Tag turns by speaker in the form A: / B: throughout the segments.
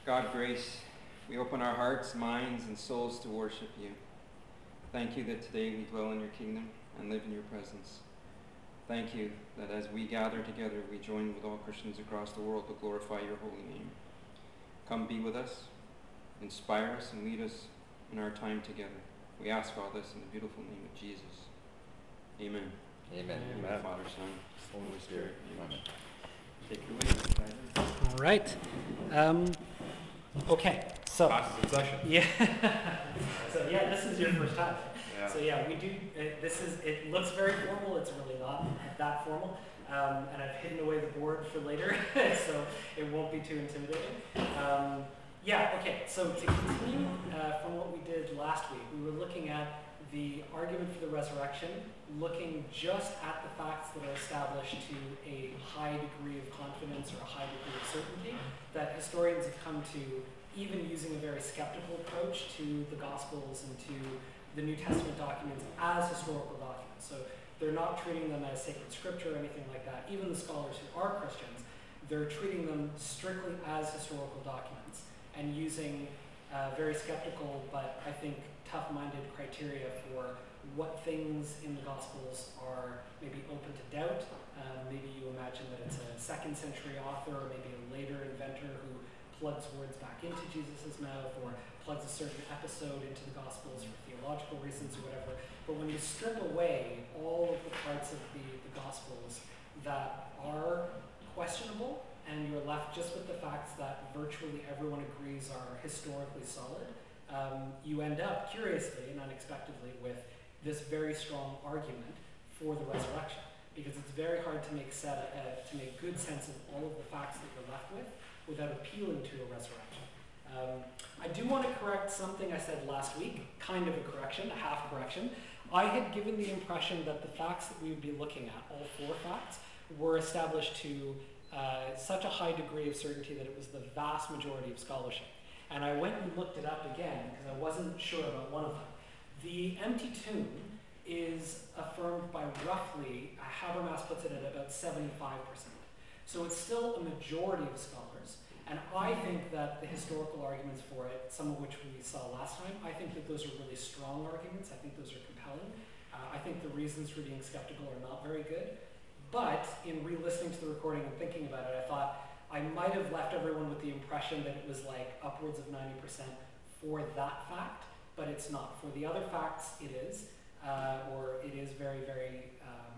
A: God, grace, we open our hearts, minds, and souls to worship you. Thank you that today we dwell in your kingdom and live in your presence. Thank you that as we gather together, we join with all Christians across the world to glorify your holy name. Come be with us, inspire us, and lead us in our time together. We ask all this in the beautiful name of Jesus. Amen.
B: Amen.
A: Amen. Father, Son, Holy Spirit. Amen. Take it away, Tyler.
C: All right. Okay. So.
D: Classes in session.
C: Yeah. So yeah, this is your first time.
D: Yeah.
C: So yeah, we do. It looks very formal. It's really not that formal. And I've hidden away the board for later, so it won't be too intimidating. Yeah. Okay. So to continue from what we did last week, we were looking at the argument for the resurrection, looking just at the facts that are established to a high degree of confidence or a high degree of certainty that historians have come to, even using a very skeptical approach to the Gospels and to the New Testament documents as historical documents. So they're not treating them as sacred scripture or anything like that. Even the scholars who are Christians, they're treating them strictly as historical documents and using very skeptical but I think tough-minded criteria for what things in the Gospels are maybe open to doubt. Maybe you imagine that it's a 2nd century author or maybe a later inventor who plugs words back into Jesus' mouth or plugs a certain episode into the Gospels for theological reasons or whatever. But when you strip away all of the parts of the Gospels that are questionable and you're left just with the facts that virtually everyone agrees are historically solid, you end up, curiously and unexpectedly, with this very strong argument for the resurrection. Because it's very hard to make good sense of all of the facts that you're left with without appealing to a resurrection. I do want to correct something I said last week, kind of a correction, a half correction. I had given the impression that the facts that we would be looking at, all 4 facts, were established to such a high degree of certainty that it was the vast majority of scholarship. And I went and looked it up again because I wasn't sure about one of them. The empty tomb is affirmed by roughly, Habermas puts it at about 75%. So it's still a majority of scholars. And I think that the historical arguments for it, some of which we saw last time, I think that those are really strong arguments. I think those are compelling. I think the reasons for being skeptical are not very good. But in re-listening to the recording and thinking about it, I thought I might have left everyone with the impression that it was like upwards of 90% for that fact, but it's not. For the other facts, it is, or it is very, very,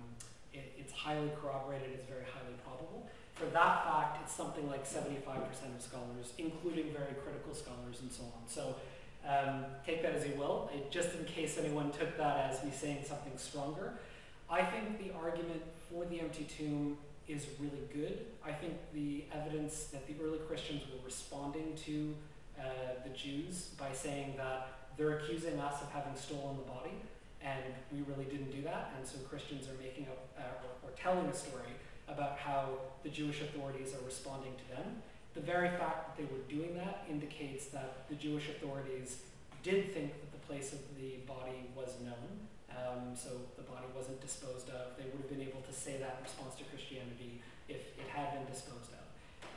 C: it's highly corroborated, it's very highly probable. For that fact, it's something like 75% of scholars, including very critical scholars and so on. So take that as you will. Just in case anyone took that as me saying something stronger, I think the argument for the empty tomb is really good. I think the evidence that the early Christians were responding to the Jews by saying that they're accusing us of having stolen the body, and we really didn't do that, and so Christians are making up or telling a story about how the Jewish authorities are responding to them. The very fact that they were doing that indicates that the Jewish authorities did think that the place of the body was known, so the body wasn't disposed of. They would have been able to say that in response to Christianity if it had been disposed of.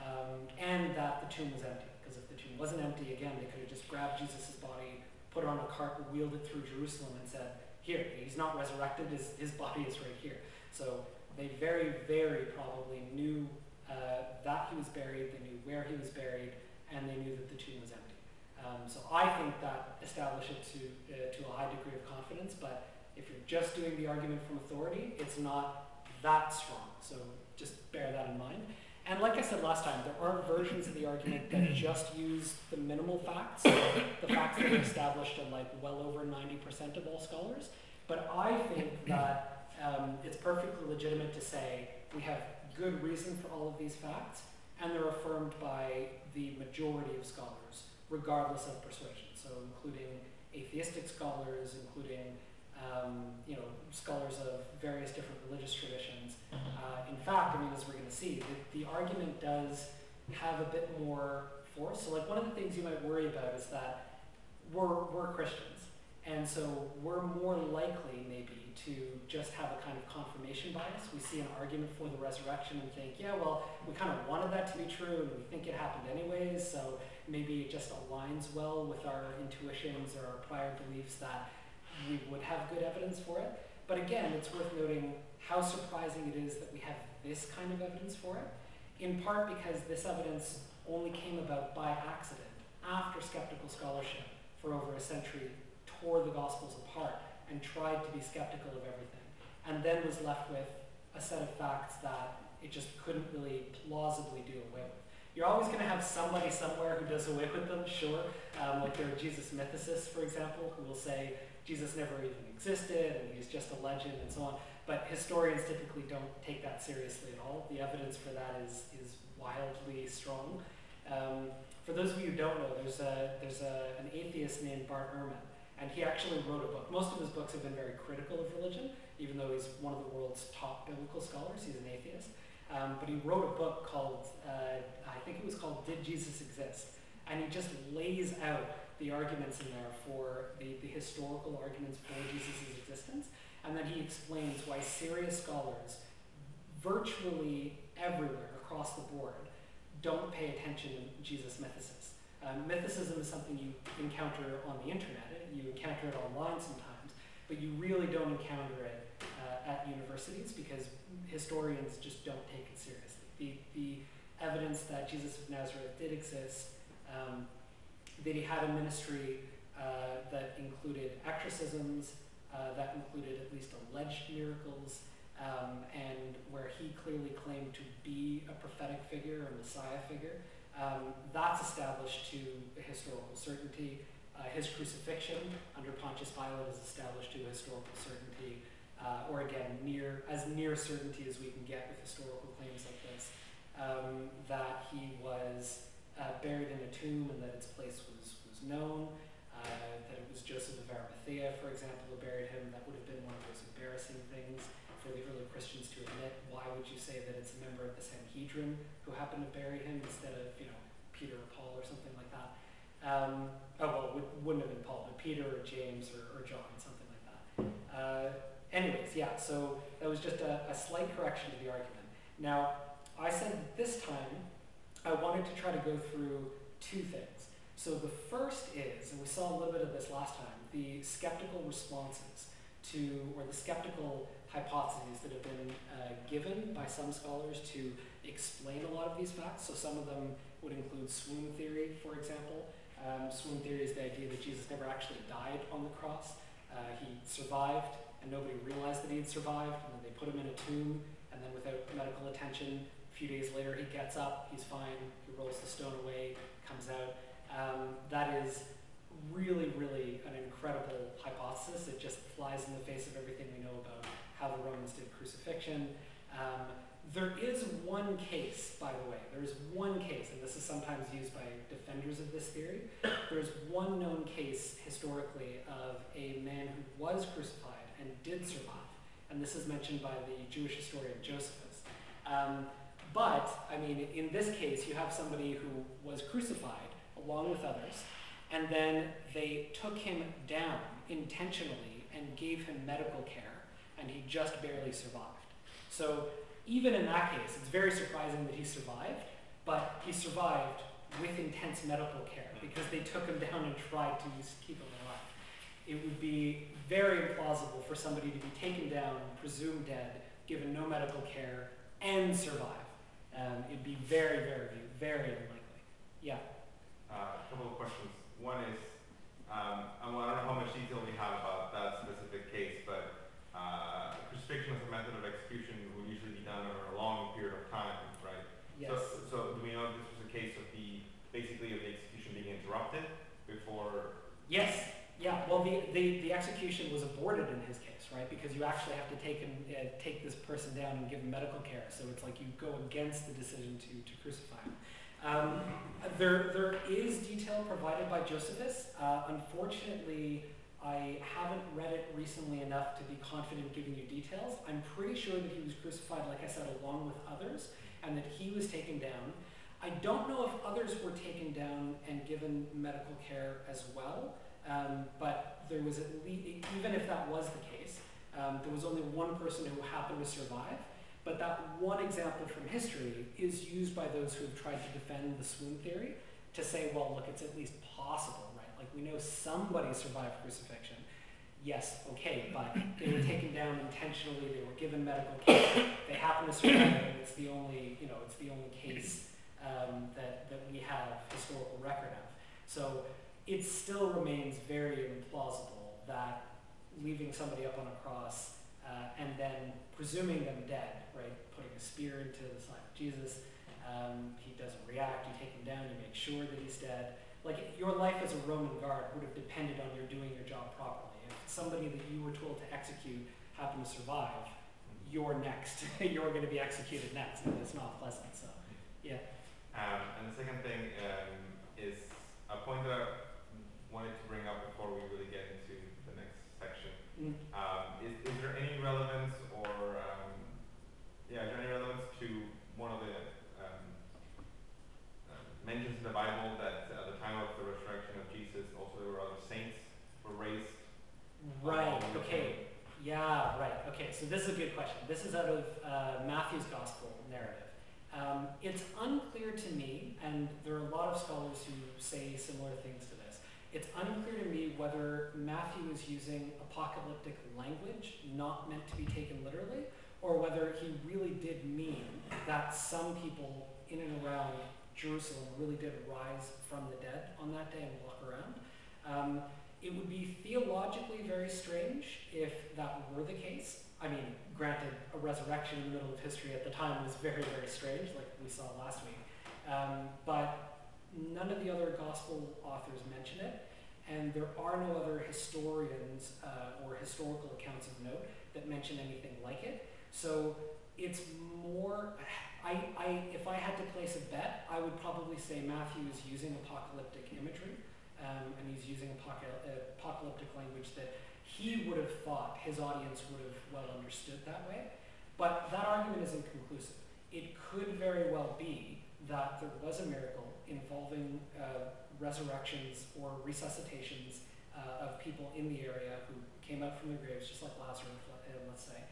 C: And that the tomb was empty, because if the tomb wasn't empty, again, they could have just grabbed Jesus' body, put it on a cart, wheeled it through Jerusalem and said, here, he's not resurrected, his body is right here. So they very, very probably knew that he was buried, they knew where he was buried, and they knew that the tomb was empty. So I think that established it to a high degree of confidence, but if you're just doing the argument from authority, it's not that strong. So just bear that in mind. And like I said last time, there are versions of the argument that just use the minimal facts, the facts that are established in like well over 90% of all scholars. But I think that it's perfectly legitimate to say we have good reason for all of these facts, and they're affirmed by the majority of scholars, regardless of persuasion. So including atheistic scholars, including scholars of various different religious traditions. In fact, I mean, as we're going to see, the argument does have a bit more force. So like one of the things you might worry about is that we're Christians, And so we're more likely, maybe, to just have a kind of confirmation bias. We see an argument for the resurrection and think, yeah, well, we kind of wanted that to be true, and we think it happened anyways, so maybe it just aligns well with our intuitions or our prior beliefs that we would have good evidence for it. But again, it's worth noting how surprising it is that we have this kind of evidence for it, in part because this evidence only came about by accident after skeptical scholarship for over a century tore the Gospels apart and tried to be skeptical of everything, and then was left with a set of facts that it just couldn't really plausibly do away with. You're always going to have somebody somewhere who does away with them, sure. Like there are Jesus mythicists, for example, who will say Jesus never even existed and he's just a legend and so on. But historians typically don't take that seriously at all. The evidence for that is wildly strong. For those of you who don't know, there's an atheist named Bart Ehrman, and he actually wrote a book. Most of his books have been very critical of religion, even though he's one of the world's top biblical scholars. He's an atheist. But he wrote a book called, I think it was called Did Jesus Exist? And he just lays out the arguments in there for the historical arguments for Jesus' existence. And then he explains why serious scholars virtually everywhere across the board don't pay attention to Jesus mythicists. Mythicism is something you encounter on the internet. You encounter it online sometimes, but you really don't encounter it at universities because historians just don't take it seriously. The evidence that Jesus of Nazareth did exist, that he had a ministry that included exorcisms, that included at least alleged miracles, and where he clearly claimed to be a prophetic figure, a Messiah figure, that's established to a historical certainty. His crucifixion under Pontius Pilate is established to a historical certainty, or again, as near certainty as we can get with historical claims like this, that he was buried in a tomb and that its place was known, that it was Joseph of Arimathea, for example, who buried him. That would have been one of those embarrassing things for the early Christians to admit. Why would you say that it's a member of the Sanhedrin who happened to bury him instead of, Peter or Paul or something like that? It wouldn't have been Paul, but Peter or James or John, something like that. Anyways, yeah, so that was just a slight correction to the argument. Now, I said this time I wanted to try to go through two things. So the first is, and we saw a little bit of this last time, the skeptical responses to, or the skeptical hypotheses that have been given by some scholars to explain a lot of these facts. So some of them would include swoon theory, for example. Swoon theory is the idea that Jesus never actually died on the cross. He survived, and nobody realized that he had survived, and then they put him in a tomb, and then without medical attention, a few days later he gets up, he's fine, he rolls the stone away, comes out. That is really, really an incredible hypothesis. It just flies in the face of everything we know about how the Romans did crucifixion. There is one case, by the way, there is one case, and this is sometimes used by defenders of this theory. There's one known case historically of a man who was crucified and did survive, and this is mentioned by the Jewish historian Josephus. In this case, you have somebody who was crucified along with others, and then they took him down intentionally and gave him medical care, and he just barely survived. So even in that case, it's very surprising that he survived, but he survived with intense medical care because they took him down and tried to keep him alive. It would be very implausible for somebody to be taken down, presumed dead, given no medical care, and survive. It'd be very, very, very unlikely. Yeah?
B: A couple of questions. One is, I don't know how much detail we have about that specific case, but crucifixion as a method of execution would usually be done over a long period of time, right?
C: Yes.
B: So do we know if this was a case of the execution being interrupted before?
C: Yes. Yeah. Well, the execution was aborted in his case, right? Because you actually have to take this person down and give him medical care. So it's like you go against the decision to crucify him. There is detail provided by Josephus. Unfortunately, I haven't read it recently enough to be confident giving you details. I'm pretty sure that he was crucified, like I said, along with others, and that he was taken down. I don't know if others were taken down and given medical care as well. but there was at least, even if that was the case, there was only one person who happened to survive. But that one example from history is used by those who have tried to defend the swoon theory to say, well, look, it's at least possible, right? Like, we know somebody survived crucifixion. Yes, okay, but they were taken down intentionally, they were given medical care, they happen to survive, and it's the only, it's the only case that we have historical record of. So it still remains very implausible that leaving somebody up on a cross and then presuming them dead, right, putting a spear into the side of Jesus, he doesn't react, you take him down, you make sure that he's dead. Like, your life as a Roman guard would have depended on your doing your job properly. If somebody that you were told to execute happened to survive, you're next. You're going to be executed next, and it's not pleasant, so, yeah.
B: And the second thing is a point that I wanted to bring up before we really get into the next section. Is there any relevance or, is there any relevance to one of the mentions in the Bible that at the time of the resurrection of Jesus, also there were other saints were raised?
C: Right, okay. Yeah, right. Okay, so this is a good question. This is out of Matthew's gospel narrative. It's unclear to me, and there are a lot of scholars who say similar things to this. It's unclear to me whether Matthew is using apocalyptic language, not meant to be taken literally, or whether he really did mean that some people in and around Jerusalem really did rise from the dead on that day and walk around. It would be theologically very strange if that were the case. I mean, granted, a resurrection in the middle of history at the time was very, very strange, like we saw last week. But none of the other gospel authors mention it, and there are no other historians or historical accounts of note that mention anything like it. So it's more, if I had to place a bet, I would probably say Matthew is using apocalyptic imagery, and he's using apocalyptic language that he would have thought his audience would have well understood that way. But that argument is inconclusive. It could very well be that there was a miracle involving resurrections or resuscitations of people in the area who came out from their graves, just like Lazarus, let's say.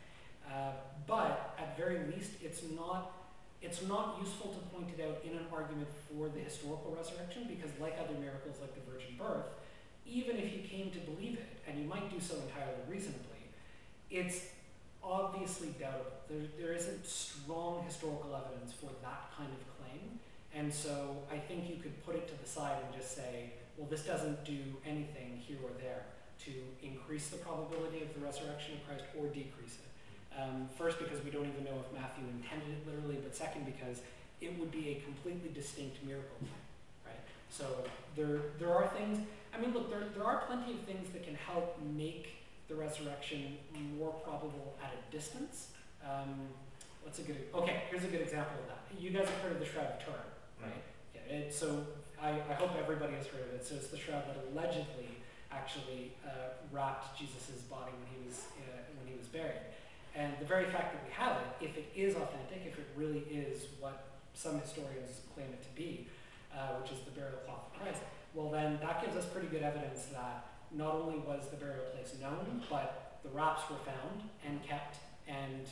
C: But at very least, it's not useful to point it out in an argument for the historical resurrection, because like other miracles like the virgin birth, even if you came to believe it, and you might do so entirely reasonably, it's obviously doubtable. There isn't strong historical evidence for that kind of claim, and so I think you could put it to the side and just say, well, this doesn't do anything here or there to increase the probability of the resurrection of Christ or decrease it. First, because we don't even know if Matthew intended it literally, but second, because it would be a completely distinct miracle, right? So there are things, I mean, look, there are plenty of things that can help make the resurrection more probable at a distance. Okay, here's a good example of that. You guys have heard of the Shroud of Turin, right? Yeah, so I hope everybody has heard of it. So it's the shroud that allegedly actually wrapped Jesus' body when he was buried. And the very fact that we have it, if it is authentic, if it really is what some historians claim it to be, which is the burial cloth of Christ, well then that gives us pretty good evidence that not only was the burial place known, but the wraps were found and kept, and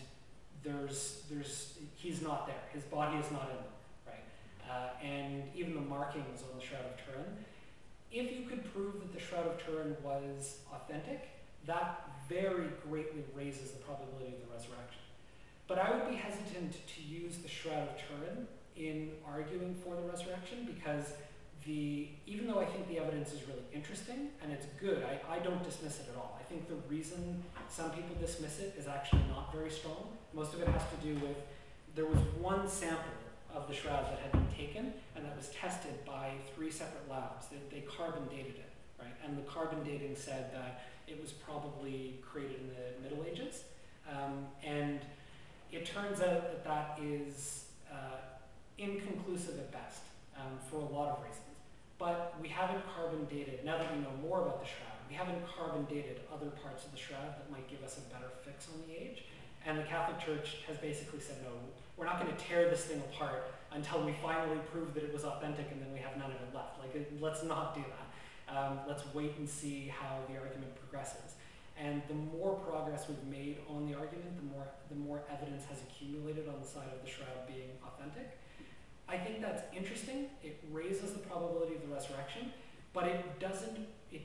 C: he's not there. His body is not in them, right? And even the markings on the Shroud of Turin, if you could prove that the Shroud of Turin was authentic, that very greatly raises the probability of the resurrection. But I would be hesitant to use the Shroud of Turin in arguing for the resurrection, because even though I think the evidence is really interesting and it's good, I don't dismiss it at all. I think the reason some people dismiss it is actually not very strong. Most of it has to do with, there was one sample of the shroud that had been taken and that was tested by 3 separate labs. They carbon dated it, right? And the carbon dating said that it was probably created in the Middle Ages. And it turns out that is inconclusive at best for a lot of reasons. But we haven't carbon dated, now that we know more about the shroud, we haven't carbon dated other parts of the shroud that might give us a better fix on the age. And the Catholic Church has basically said, no, we're not going to tear this thing apart until we finally prove that it was authentic and then we have none of it left. Like, let's not do that. Let's wait and see how the argument progresses. And the more progress we've made on the argument, the more evidence has accumulated on the side of the shroud being authentic. I think that's interesting. It raises the probability of the resurrection, but it doesn't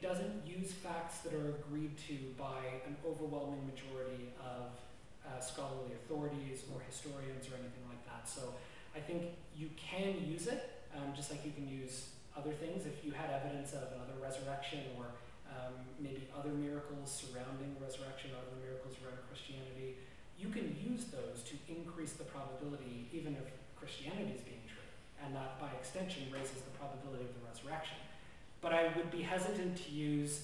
C: use facts that are agreed to by an overwhelming majority of scholarly authorities or historians or anything like that. So I think you can use it, just like you can use other things. If you had evidence of another resurrection or maybe other miracles surrounding the resurrection, or other miracles around Christianity, you can use those to increase the probability, even of Christianity is being true, and that by extension raises the probability of the resurrection. But I would be hesitant to use,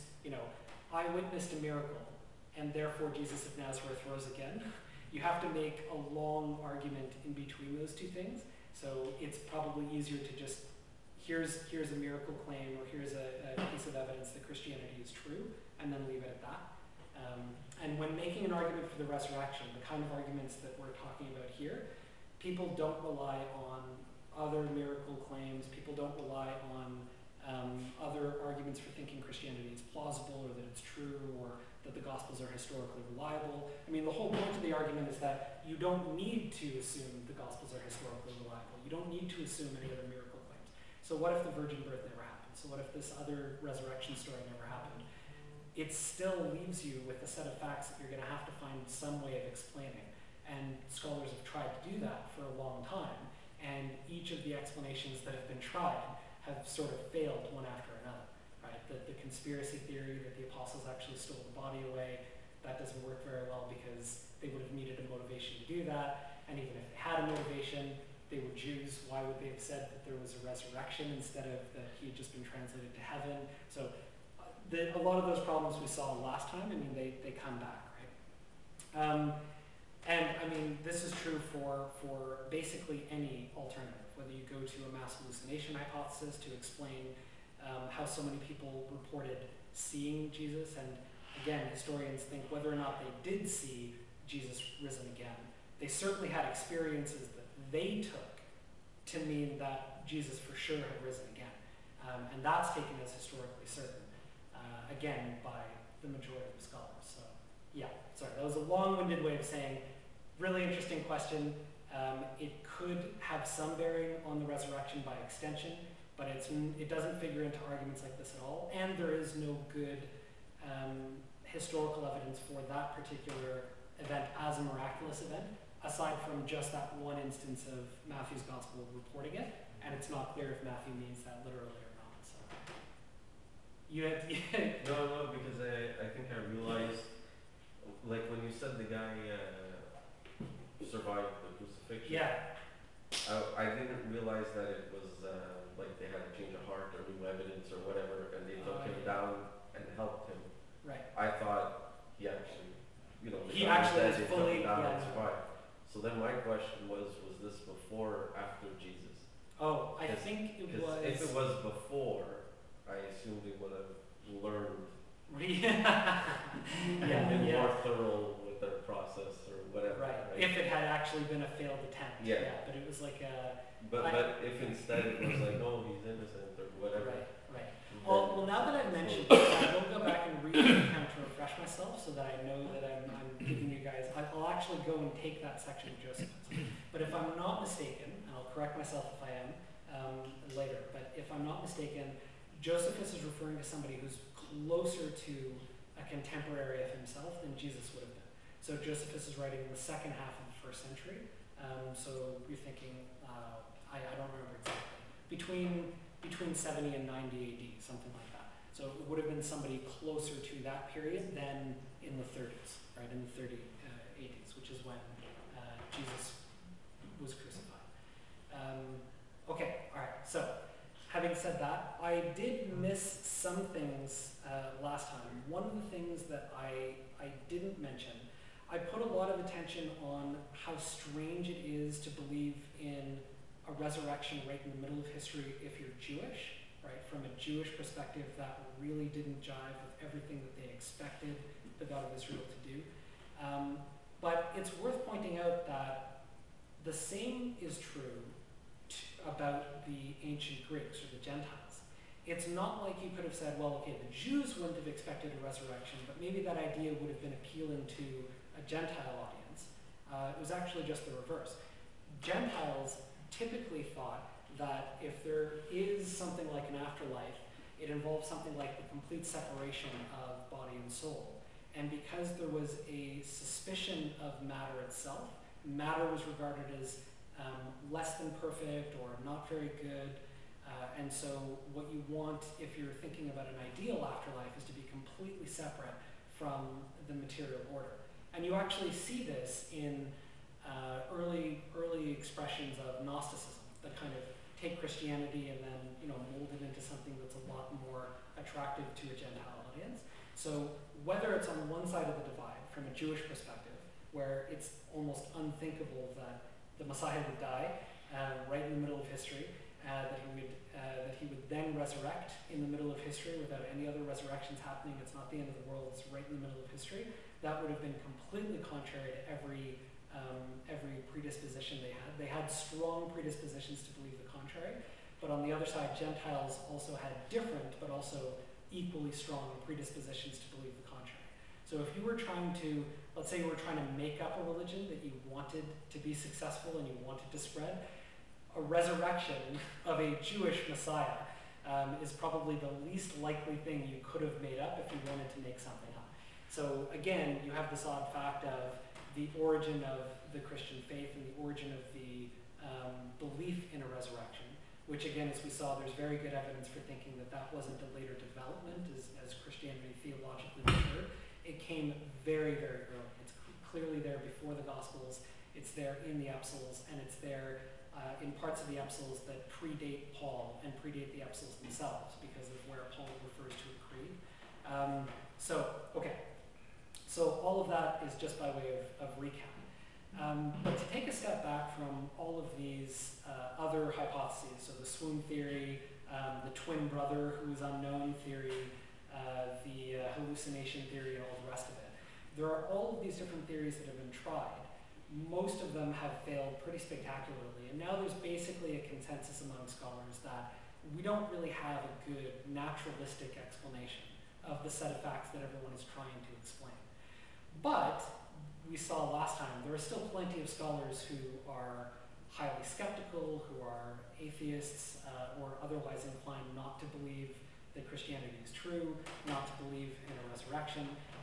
C: I witnessed a miracle, and therefore Jesus of Nazareth rose again. You have to make a long argument in between those two things. So it's probably easier to just, here's a miracle claim, or here's a piece of evidence that Christianity is true, and then leave it at that. And when making an argument for the resurrection, the kind of arguments that we're talking about here, people don't rely on other miracle claims. People don't rely on other arguments for thinking Christianity is plausible, or that it's true, or that the Gospels are historically reliable. I mean, the whole point of the argument is that you don't need to assume the Gospels are historically reliable. You don't need to assume any other miracle claims. So what if the virgin birth never happened? So what if this other resurrection story never happened? It still leaves you with a set of facts that you're going to have to find some way of explaining. And scholars have tried to do that for a long time. And each of the explanations that have been tried have sort of failed one after another, right? The conspiracy theory that the apostles actually stole the body away, that doesn't work very well because they would have needed a motivation to do that. And even if they had a motivation, they were Jews. Why would they have said that there was a resurrection instead of that he had just been translated to heaven? So a lot of those problems we saw last time, I mean, they come back, right? And I mean, this is true for basically any alternative, whether you go to a mass hallucination hypothesis to explain how so many people reported seeing Jesus. And again, historians think whether or not they did see Jesus risen again, they certainly had experiences that they took to mean that Jesus for sure had risen again. And that's taken as historically certain, again, by the majority of scholars. So yeah, sorry, that was a long-winded way of saying, really interesting question. It could have some bearing on the resurrection by extension, but it doesn't figure into arguments like this at all. And there is no good historical evidence for that particular event as a miraculous event, aside from just that one instance of Matthew's gospel reporting it. And it's not clear if Matthew means that literally or not. So you had
D: No, because I think I realized, like when you said the guy survived the crucifixion.
C: Yeah.
D: I didn't realize that it was like they had a change of heart or new evidence or whatever, and they took him down and helped him.
C: Right.
D: I thought he actually,
C: he actually was
D: they
C: fully
D: took him down and survived. So then my question was this before or after Jesus?
C: Oh, I think it was.
D: If it was before, I assumed they would have learned and been more thorough with their process or whatever.
C: Right. If it had actually been a failed attempt.
D: Yeah.
C: But it was like a.
D: But if instead it was like, no, he's innocent or whatever.
C: Right. Well, now that I've mentioned it, I will go back and read the account to refresh myself so that I know that I'm giving you guys. I'll actually go and take that section of Josephus. But if I'm not mistaken, and I'll correct myself if I am later, but if I'm not mistaken, Josephus is referring to somebody who's closer to a contemporary of himself than Jesus would have been. So Josephus is writing in the second half of the 1st century. So you're thinking, I don't remember exactly, between 70 and 90 AD, something like that. So it would have been somebody closer to that period than in the 30s, right? In the 80s, which is when Jesus was crucified. Okay, all right. So having said that, I did miss some things last time. One of the things that I didn't mention, I put a lot of attention on how strange it is to believe in a resurrection right in the middle of history if you're Jewish, right? From a Jewish perspective, that really didn't jive with everything that they expected the God of Israel to do. But it's worth pointing out that the same is true about the ancient Greeks or the Gentiles, it's not like you could have said, well, okay, the Jews wouldn't have expected a resurrection, but maybe that idea would have been appealing to a Gentile audience. It was actually just the reverse. Gentiles typically thought that if there is something like an afterlife, it involves something like the complete separation of body and soul. And because there was a suspicion of matter itself, matter was regarded as less than perfect or not very good. And so what you want, if you're thinking about an ideal afterlife, is to be completely separate from the material order. And you actually see this in early expressions of Gnosticism that kind of take Christianity and then mold it into something that's a lot more attractive to a Gentile audience. So whether it's on one side of the divide from a Jewish perspective, where it's almost unthinkable that the Messiah would die right in the middle of history, that he would then resurrect in the middle of history without any other resurrections happening. It's not the end of the world, it's right in the middle of history. That would have been completely contrary to every predisposition they had. They had strong predispositions to believe the contrary, but on the other side, Gentiles also had different but also equally strong predispositions to believe the contrary. So if you were trying to, let's say you were trying to make up a religion that you wanted to be successful and you wanted to spread, a resurrection of a Jewish Messiah is probably the least likely thing you could have made up if you wanted to make something up. So again, you have this odd fact of the origin of the Christian faith and the origin of the belief in a resurrection, which again, as we saw, there's very good evidence for thinking that that wasn't a later development as Christianity theologically matured. It came very, very early. It's clearly there before the Gospels, it's there in the Epistles, and it's there in parts of the Epistles that predate Paul and predate the Epistles themselves because of where Paul refers to a creed. So all of that is just by way of recap. But to take a step back from all of these other hypotheses, so the swoon theory, the twin brother who is unknown theory, the hallucination theory, and all the rest of it, there are all of these different theories that have been tried. Most of them have failed pretty spectacularly, and now there's basically a consensus among scholars that we don't really have a good naturalistic explanation of the set of facts that everyone is trying to explain. But we saw last time, there are still plenty of scholars who are highly skeptical, who are atheists, or otherwise inclined not to believe that Christianity is true, not to believe in a resurrection.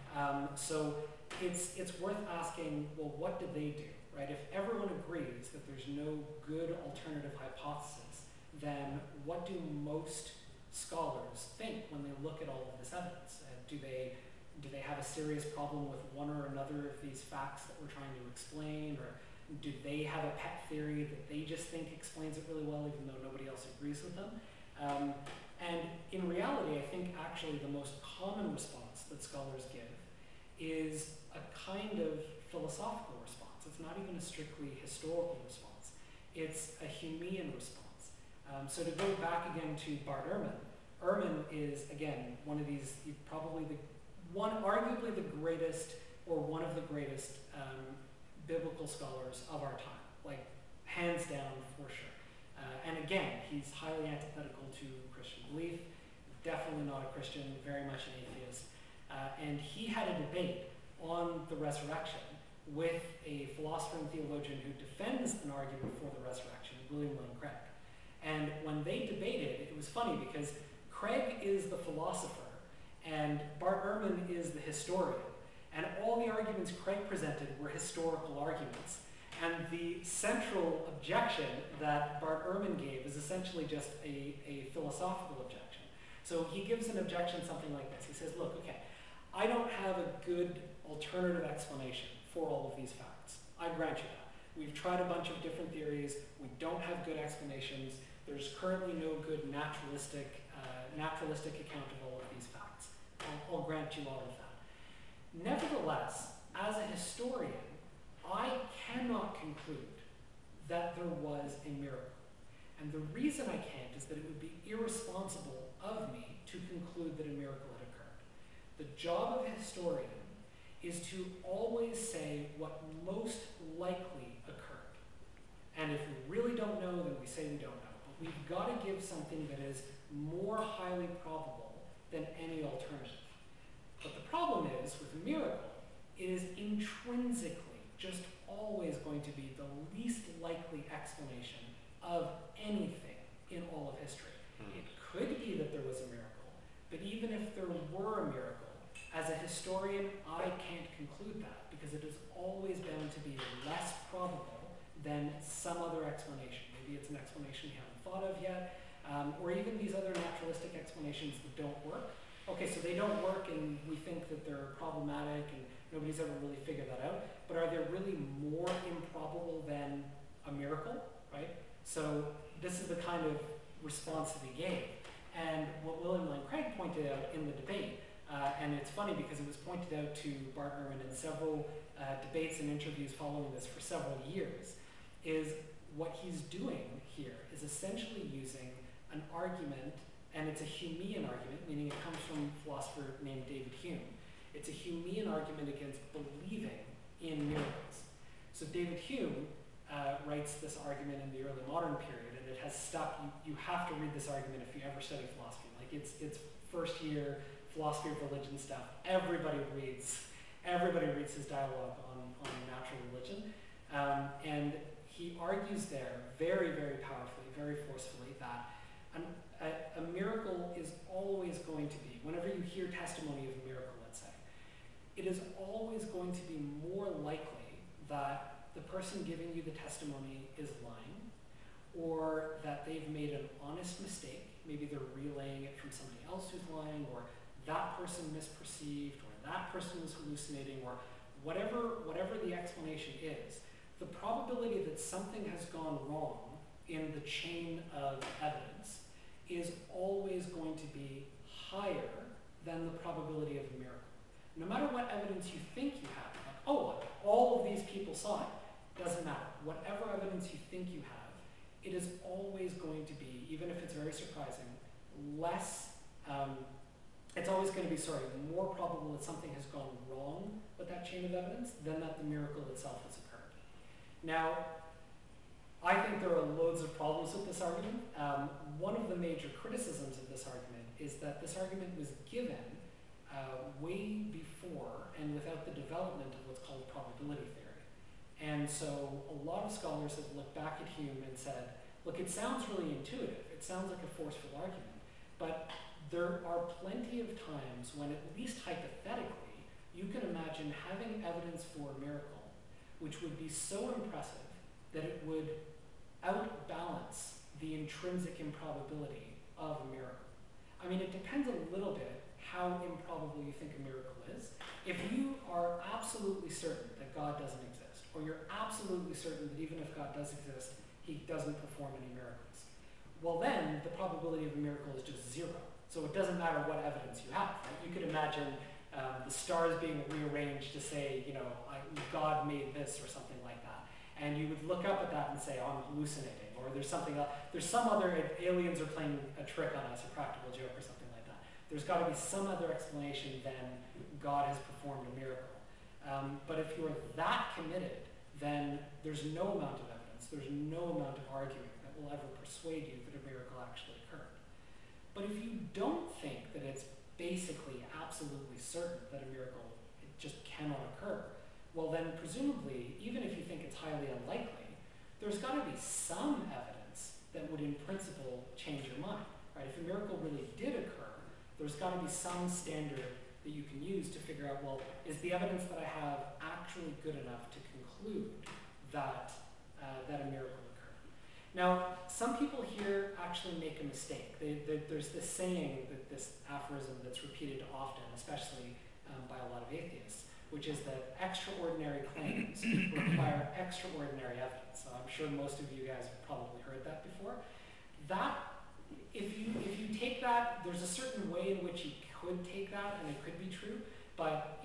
C: So it's worth asking, well, what did they do, right? If everyone agrees that there's no good alternative hypothesis, then what do most scholars think when they look at all of this evidence? Do they have a serious problem with one or another of these facts that we're trying to explain, or do they have a pet theory that they just think explains it really well even though nobody else agrees with them? And in reality, I think actually the most common response that scholars give is a kind of philosophical response. It's not even a strictly historical response. It's a Humean response. So to go back again to Bart Ehrman, Ehrman is, again, one of these, probably arguably the greatest, or one of the greatest biblical scholars of our time, like hands down for sure. And again, he's highly antithetical to Christian belief, definitely not a Christian, very much an atheist. And he had a debate on the resurrection with a philosopher and theologian who defends an argument for the resurrection, William Lane Craig. And when they debated, it was funny because Craig is the philosopher and Bart Ehrman is the historian. And all the arguments Craig presented were historical arguments. And the central objection that Bart Ehrman gave is essentially just a philosophical objection. So he gives an objection something like this. He says, look, okay, I don't have a good alternative explanation for all of these facts. I grant you that. We've tried a bunch of different theories. We don't have good explanations. There's currently no good naturalistic account of all of these facts. I'll grant you all of that. Nevertheless, as a historian, I cannot conclude that there was a miracle. And the reason I can't is that it would be irresponsible of me to conclude that a miracle had occurred. The job of a historian is to always say what most likely occurred. And if we really don't know, then we say we don't know. But we've got to give something that is more highly probable than any alternative. But the problem is, with a miracle, it is intrinsically just always going to be the least likely explanation of anything in all of history. It could be that there was a miracle, but even if there were a miracle, as a historian, I can't conclude that because it is always bound to be less probable than some other explanation. Maybe it's an explanation we haven't thought of yet, or even these other naturalistic explanations that don't work. Okay, so they don't work and we think that they're problematic and nobody's ever really figured that out, but are they really more improbable than a miracle, right? So this is the kind of response that he gave. And what William Lane Craig pointed out in the debate, and it's funny because it was pointed out to Bart Ehrman in several debates and interviews following this for several years, is what he's doing here is essentially using an argument, and it's a Humean argument, meaning it comes from a philosopher named David Hume. It's a Humean argument against believing in miracles. So David Hume writes this argument in the early modern period, and it has stuck. You have to read this argument if you ever study philosophy. Like it's first year philosophy of religion stuff. Everybody reads his dialogue on natural religion, and he argues there very, very powerfully, very forcefully that a miracle is always going to be, whenever you hear testimony of a miracle, let's say, it is always going to be more likely that the person giving you the testimony is lying, or that they've made an honest mistake. Maybe they're relaying it from somebody else who's lying, or that person misperceived, or that person was hallucinating, or whatever the explanation is. The probability that something has gone wrong in the chain of evidence is always going to be higher than the probability of a miracle. No matter what evidence you think you have, like, oh, all of these people saw it, doesn't matter. Whatever evidence you think you have, it is always going to be, even if it's very surprising, less, it's always going to be, more probable that something has gone wrong with that chain of evidence than that the miracle itself has occurred. Now, I think there are loads of problems with this argument. One of the major criticisms of this argument is that this argument was given way before and without the development of what's called probability theory. And so a lot of scholars have looked back at Hume and said, look, it sounds really intuitive. It sounds like a forceful argument. But there are plenty of times when, at least hypothetically, you can imagine having evidence for a miracle which would be so impressive that it would outbalance the intrinsic improbability of a miracle. I mean, it depends a little bit how improbable you think a miracle is. If you are absolutely certain that God doesn't exist, or you're absolutely certain that even if God does exist, he doesn't perform any miracles, well then the probability of a miracle is just zero. So it doesn't matter what evidence you have, right? You could imagine the stars being rearranged to say, God made this or something like that. And you would look up at that and say, oh, I'm hallucinating, or there's something else, there's some other, aliens are playing a trick on us, a practical joke or something like that. There's got to be some other explanation than God has performed a miracle. But if you're that committed, then there's no amount of evidence, there's no amount of arguing that will ever persuade you that a miracle actually occurred. But if you don't think that it's basically absolutely certain that a miracle just cannot occur, well then presumably, even if you think it's highly unlikely, there's got to be some evidence that would in principle change your mind, right? If a miracle really did occur, there's got to be some standard that you can use to figure out, well, is the evidence that I have actually good enough to conclude that, that a miracle occurred? Now, some people here actually make a mistake. There's this saying, this aphorism that's repeated often, especially by a lot of atheists, which is that extraordinary claims require extraordinary evidence. So I'm sure most of you guys have probably heard that before. That, if you take that, there's a certain way in which you could take that, and it could be true, but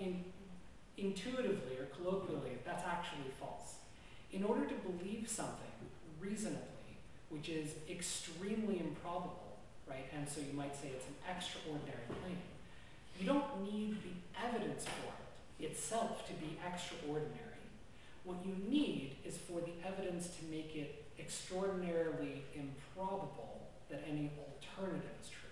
C: intuitively or colloquially, that's actually false. In order to believe something reasonably, which is extremely improbable, right, and so you might say it's an extraordinary claim, you don't need the evidence for it itself to be extraordinary. What you need is for the evidence to make it extraordinarily improbable that any alternative is true.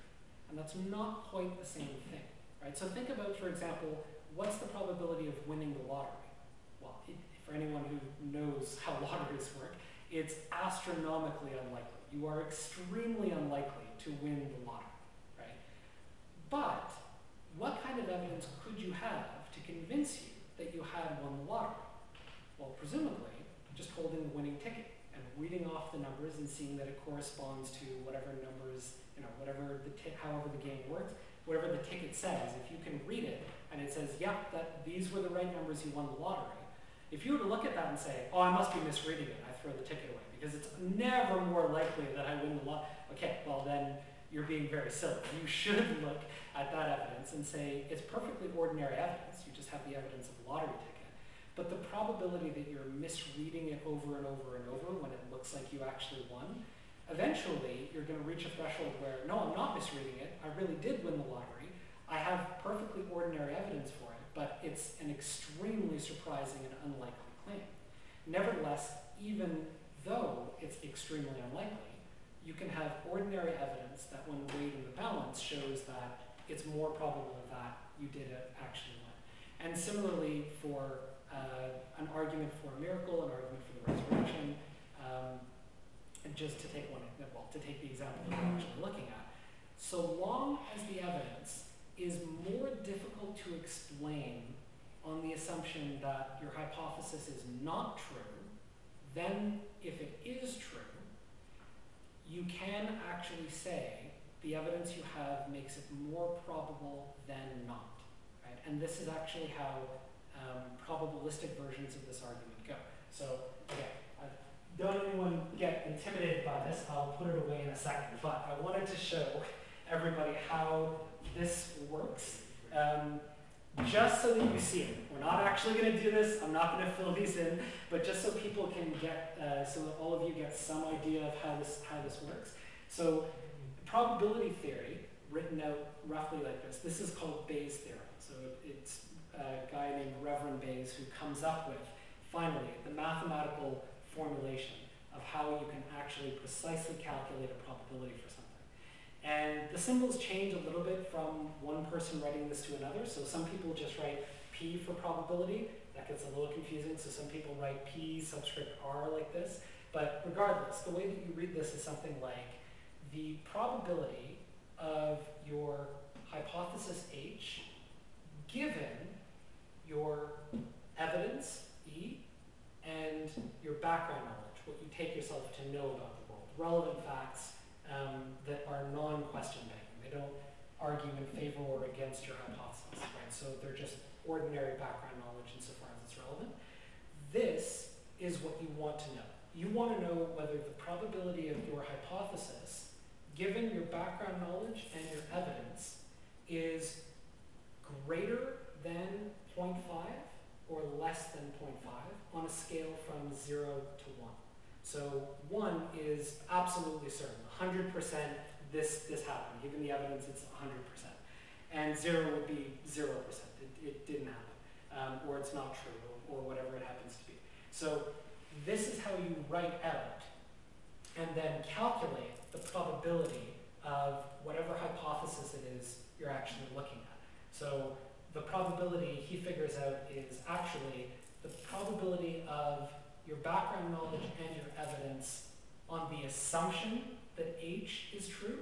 C: And that's not quite the same thing, right? So think about, for example, what's the probability of winning the lottery? Well, for anyone who knows how lotteries work, it's astronomically unlikely. You are extremely unlikely to win the lottery, right? But what kind of evidence could you have to convince you that you had won the lottery? Well, presumably, just holding the winning ticket and reading off the numbers and seeing that it corresponds to whatever numbers, whatever however the game works, whatever the ticket says. If you can read it and it says, yeah, that these were the right numbers, you won the lottery. If you were to look at that and say, oh, I must be misreading it, I throw the ticket away because it's never more likely that I win the lottery. Okay, well then you're being very silly. You should look at that evidence and say, it's perfectly ordinary evidence. You just have the evidence of a lottery ticket. But the probability that you're misreading it over and over and over when it looks like you actually won, eventually you're going to reach a threshold where, no, I'm not misreading it. I really did win the lottery. I have perfectly ordinary evidence for it, but it's an extremely surprising and unlikely claim. Nevertheless, even though it's extremely unlikely, you can have ordinary evidence that when weighed in the balance shows that it's more probable that you did actually win. And similarly for an argument for a miracle, an argument for the resurrection, and just to take to take the example that we're actually looking at, so long as the evidence is more difficult to explain on the assumption that your hypothesis is not true, then if it is true, you can actually say the evidence you have makes it more probable than not, right? And this is actually how probabilistic versions of this argument go. So, okay, don't anyone get intimidated by this. I'll put it away in a second, but I wanted to show everybody how this works, just so that you see it. We're not actually going to do this. I'm not going to fill these in, but just so people can get, so that all of you get some idea of how this works. So probability theory, written out roughly like this. This is called Bayes' theorem. So it's a guy named Reverend Bayes who comes up with, finally, the mathematical formulation of how you can actually precisely calculate a probability for something. And the symbols change a little bit from one person writing this to another. So some people just write P for probability. That gets a little confusing. So some people write P subscript R like this. But regardless, the way that you read this is something like the probability of your hypothesis H given your evidence E and your background knowledge, what you take yourself to know about the world, relevant facts that are non-question begging. They don't argue in favor or against your hypothesis, right? So they're just ordinary background knowledge insofar as it's relevant. This is what you want to know. You want to know whether the probability of your hypothesis, given your background knowledge and your evidence, is greater than 0.5 or less than 0.5 on a scale from 0 to 1. So 1 is absolutely certain, 100% this happened. Given the evidence, it's 100%. And 0 would be 0%. It didn't happen, or it's not true, or whatever it happens to be. So this is how you write out and then calculate the probability of whatever hypothesis it is you're actually looking at. So the probability he figures out is actually the probability of your background knowledge and your evidence on the assumption that H is true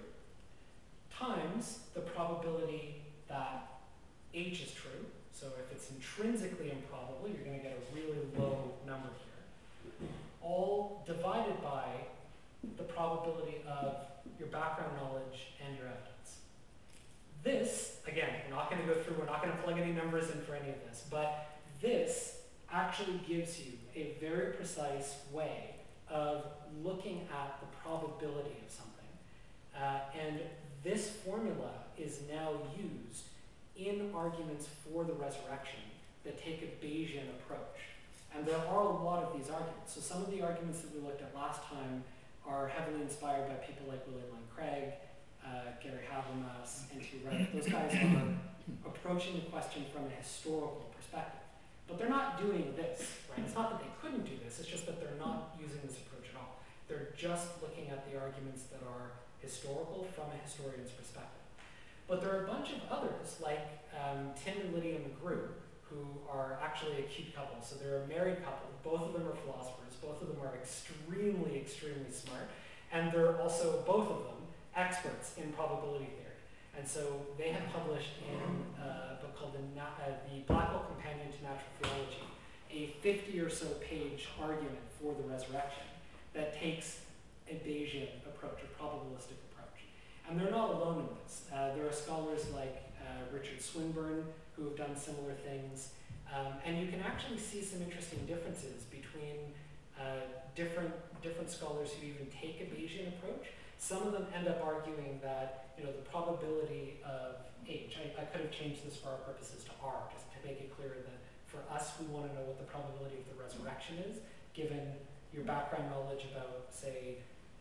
C: times the probability that H is true. So if it's intrinsically improbable, you're going to get a really low number here. All divided by the probability of your background knowledge and your evidence. This, again, we're not going to go through, we're not going to plug any numbers in for any of this, but this actually gives you a very precise way of looking at the probability of something. And this formula is now used in arguments for the resurrection that take a Bayesian approach. And there are a lot of these arguments. So some of the arguments that we looked at last time are heavily inspired by people like William Lane Craig, Gary Habermas, N.T. Wright. Those guys are approaching the question from a historical perspective. But they're not doing this, right? It's not that they couldn't do this, it's just that they're not using this approach at all. They're just looking at the arguments that are historical from a historian's perspective. But there are a bunch of others, like Tim and Lydia McGrew, who are actually a cute couple. So they're a married couple. Both of them are philosophers. Both of them are extremely, extremely smart. And they're also, both of them, experts in probability theory. And so they have published in a book called the Blackwell Companion to Natural Theology, a 50 or so page argument for the resurrection that takes a Bayesian approach, a probabilistic approach. And they're not alone in this. There are scholars like Richard Swinburne who have done similar things. And you can actually see some interesting differences between different scholars who even take a Bayesian approach. Some of them end up arguing that the probability of H, I could have changed this for our purposes to R, just to make it clear that for us, we want to know what the probability of the resurrection is, given your background knowledge about, say,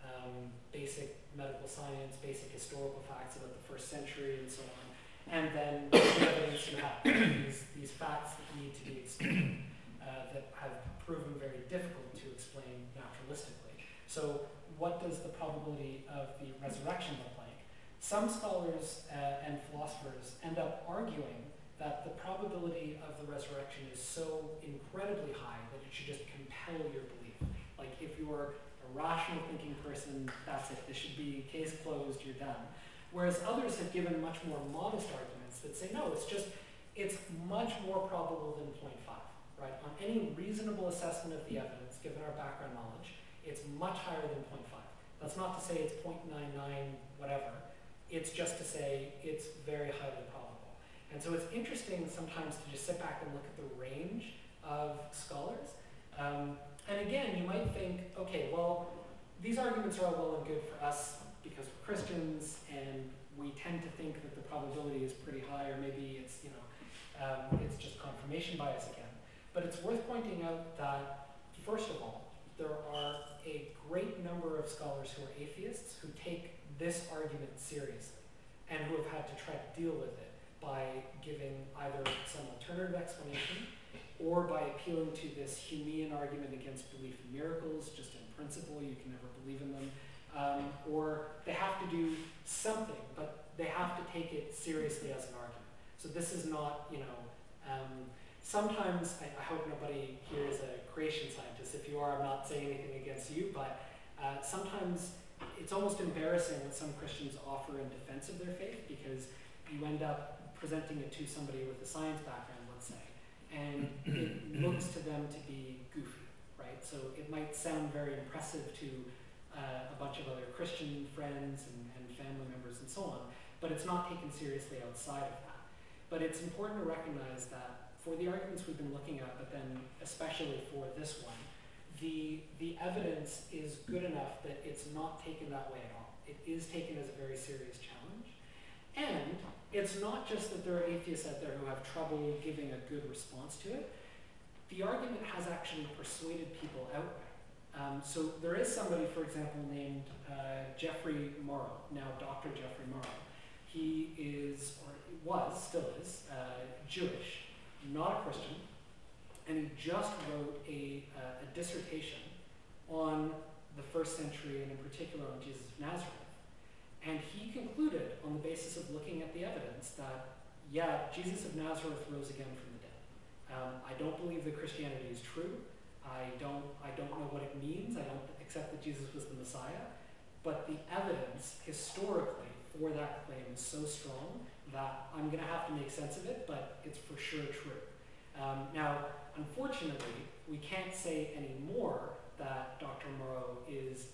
C: basic medical science, basic historical facts about the first century, and so on. And then the evidence you have, these facts that need to be explained, that have proven very difficult to explain naturalistically. So what does the probability of the resurrection look like? Some scholars and philosophers end up arguing that the probability of the resurrection is so incredibly high that it should just compel your belief. Like if you're a rational thinking person, that's it. This should be case closed, you're done. Whereas others have given much more modest arguments that say, no, it's much more probable than 0.5, right? On any reasonable assessment of the evidence, given our background knowledge, it's much higher than 0.5. That's not to say it's 0.99, whatever. It's just to say it's very highly probable. And so it's interesting sometimes to just sit back and look at the range of scholars. And again, you might think, okay, well, these arguments are all well and good for us because we're Christians and we tend to think that the probability is pretty high, or maybe it's, it's just confirmation bias again. But it's worth pointing out that, first of all, there are a great number of scholars who are atheists who take this argument seriously and who have had to try to deal with it by giving either some alternative explanation or by appealing to this Humean argument against belief in miracles, just in principle, you can never believe in them, or they have to do something, but they have to take it seriously as an argument. So this is not, sometimes, I hope nobody here is a creation scientist. If you are, I'm not saying anything against you, but sometimes it's almost embarrassing what some Christians offer in defense of their faith, because you end up presenting it to somebody with a science background, let's say, and it looks to them to be goofy, right? So it might sound very impressive to a bunch of other Christian friends and family members and so on, but it's not taken seriously outside of that. But it's important to recognize that for the arguments we've been looking at, but then especially for this one, the evidence is good enough that it's not taken that way at all. It is taken as a very serious challenge. And it's not just that there are atheists out there who have trouble giving a good response to it. The argument has actually persuaded people outright. So there is somebody, for example, named Geoffrey Morrow, now Dr. Geoffrey Morrow. He is, or was, still is, Jewish, not a Christian, and he just wrote a dissertation on the first century, and in particular on Jesus of Nazareth. And he concluded, on the basis of looking at the evidence, that, yeah, Jesus of Nazareth rose again from the dead. I don't believe that Christianity is true. I don't know what it means. I don't accept that Jesus was the Messiah. But the evidence, historically, for that claim is so strong that I'm going to have to make sense of it, but it's for sure true. Now, unfortunately, we can't say anymore that Dr. Morrow is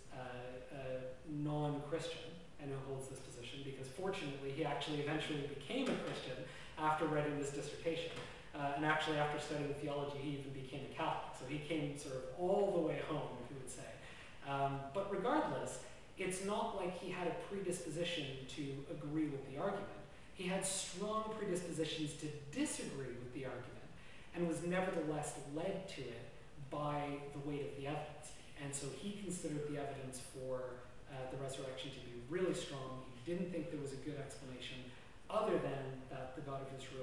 C: a non-Christian and who holds this position, because fortunately he actually eventually became a Christian after writing this dissertation. And actually after studying theology, he even became a Catholic. So he came sort of all the way home, if you would say. But regardless, it's not like he had a predisposition to agree with the argument. He had strong predispositions to disagree with the argument, and was nevertheless led to it by the weight of the evidence. And so he considered the evidence for the resurrection to be really strong. He didn't think there was a good explanation other than that the God of Israel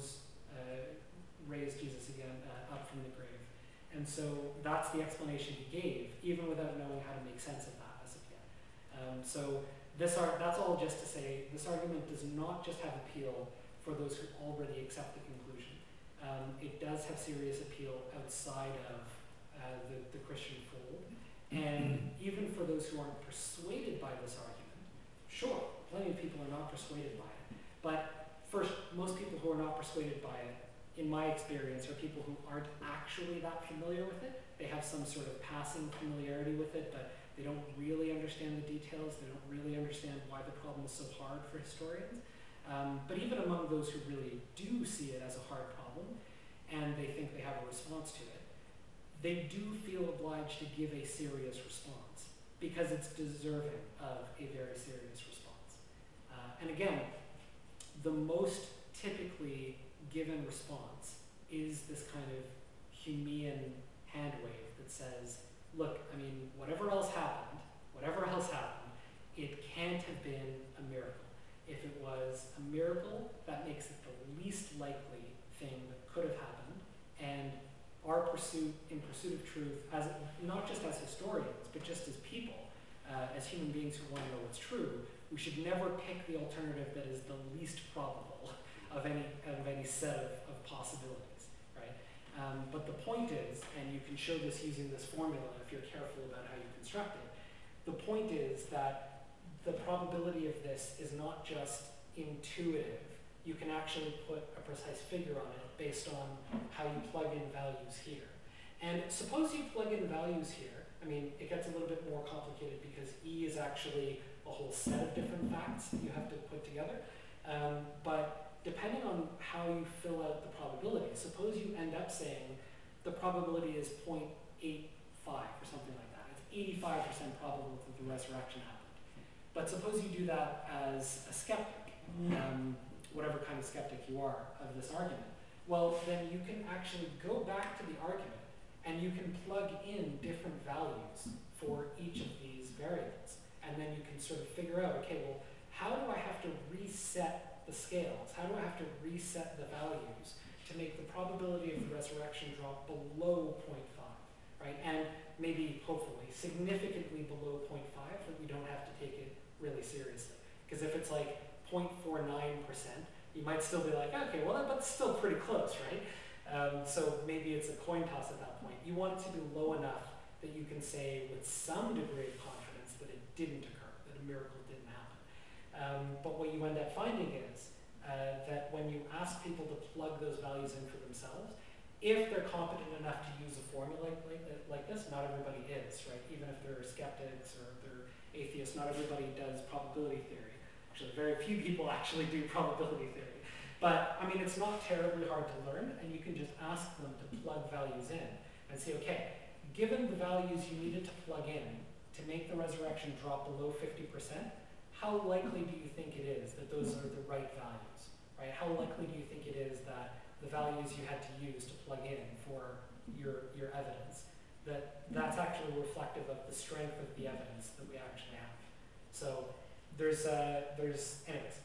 C: raised Jesus again up from the grave. And so that's the explanation he gave, even without knowing how to make sense of that as of yet. So that's all just to say this argument does not just have appeal for those who already accept the conclusion. It does have serious appeal outside of the Christian fold. And even for those who aren't persuaded by this argument, sure, plenty of people are not persuaded by it. But first, most people who are not persuaded by it, in my experience, are people who aren't actually that familiar with it. They have some sort of passing familiarity with it, but they don't really understand the details. They don't really understand why the problem is so hard for historians. But even among those who really do see it as a hard problem, and they think they have a response to it, they do feel obliged to give a serious response because it's deserving of a very serious response. And again, the most typically given response is this kind of Humean hand wave that says, look, I mean, whatever else happened, it can't have been a miracle. If it was a miracle, that makes it the least likely thing that could have happened, and our pursuit of truth, as not just as historians, but just as people, as human beings who want to know what's true, we should never pick the alternative that is the least probable of any set of possibilities, right? But the point is, and you can show this using this formula if you're careful about how you construct it, the point is that the probability of this is not just intuitive. You can actually put a precise figure on it based on how you plug in values here. And suppose you plug in values here. I mean, it gets a little bit more complicated because E is actually a whole set of different facts that you have to put together. But depending on how you fill out the probability, suppose you end up saying the probability is 0.85 or something like that. It's 85% probable that the resurrection happened. But suppose you do that as a skeptic, whatever kind of skeptic you are of this argument. Well, then you can actually go back to the argument and you can plug in different values for each of these variables. And then you can sort of figure out, okay, well, how do I have to reset the scales? How do I have to reset the values to make the probability of the resurrection drop below 0.5, right? And maybe, hopefully, significantly below 0.5 that we don't have to take it really seriously. Because if it's like 0.49%, you might still be like, okay, well, that's still pretty close, right? So maybe it's a coin toss at that point. You want it to be low enough that you can say with some degree of confidence that it didn't occur, that a miracle didn't happen. But what you end up finding is that when you ask people to plug those values in for themselves, if they're competent enough to use a formula like this, not everybody is, right? Even if they're skeptics or they're atheists, not everybody does probability theory. Actually, very few people actually do probability theory. But, I mean, it's not terribly hard to learn, and you can just ask them to plug values in and say, okay, given the values you needed to plug in to make the resurrection drop below 50%, how likely do you think it is that those are the right values, right? How likely do you think it is that the values you had to use to plug in for your evidence, that's actually reflective of the strength of the evidence that we actually have? So there's anyways,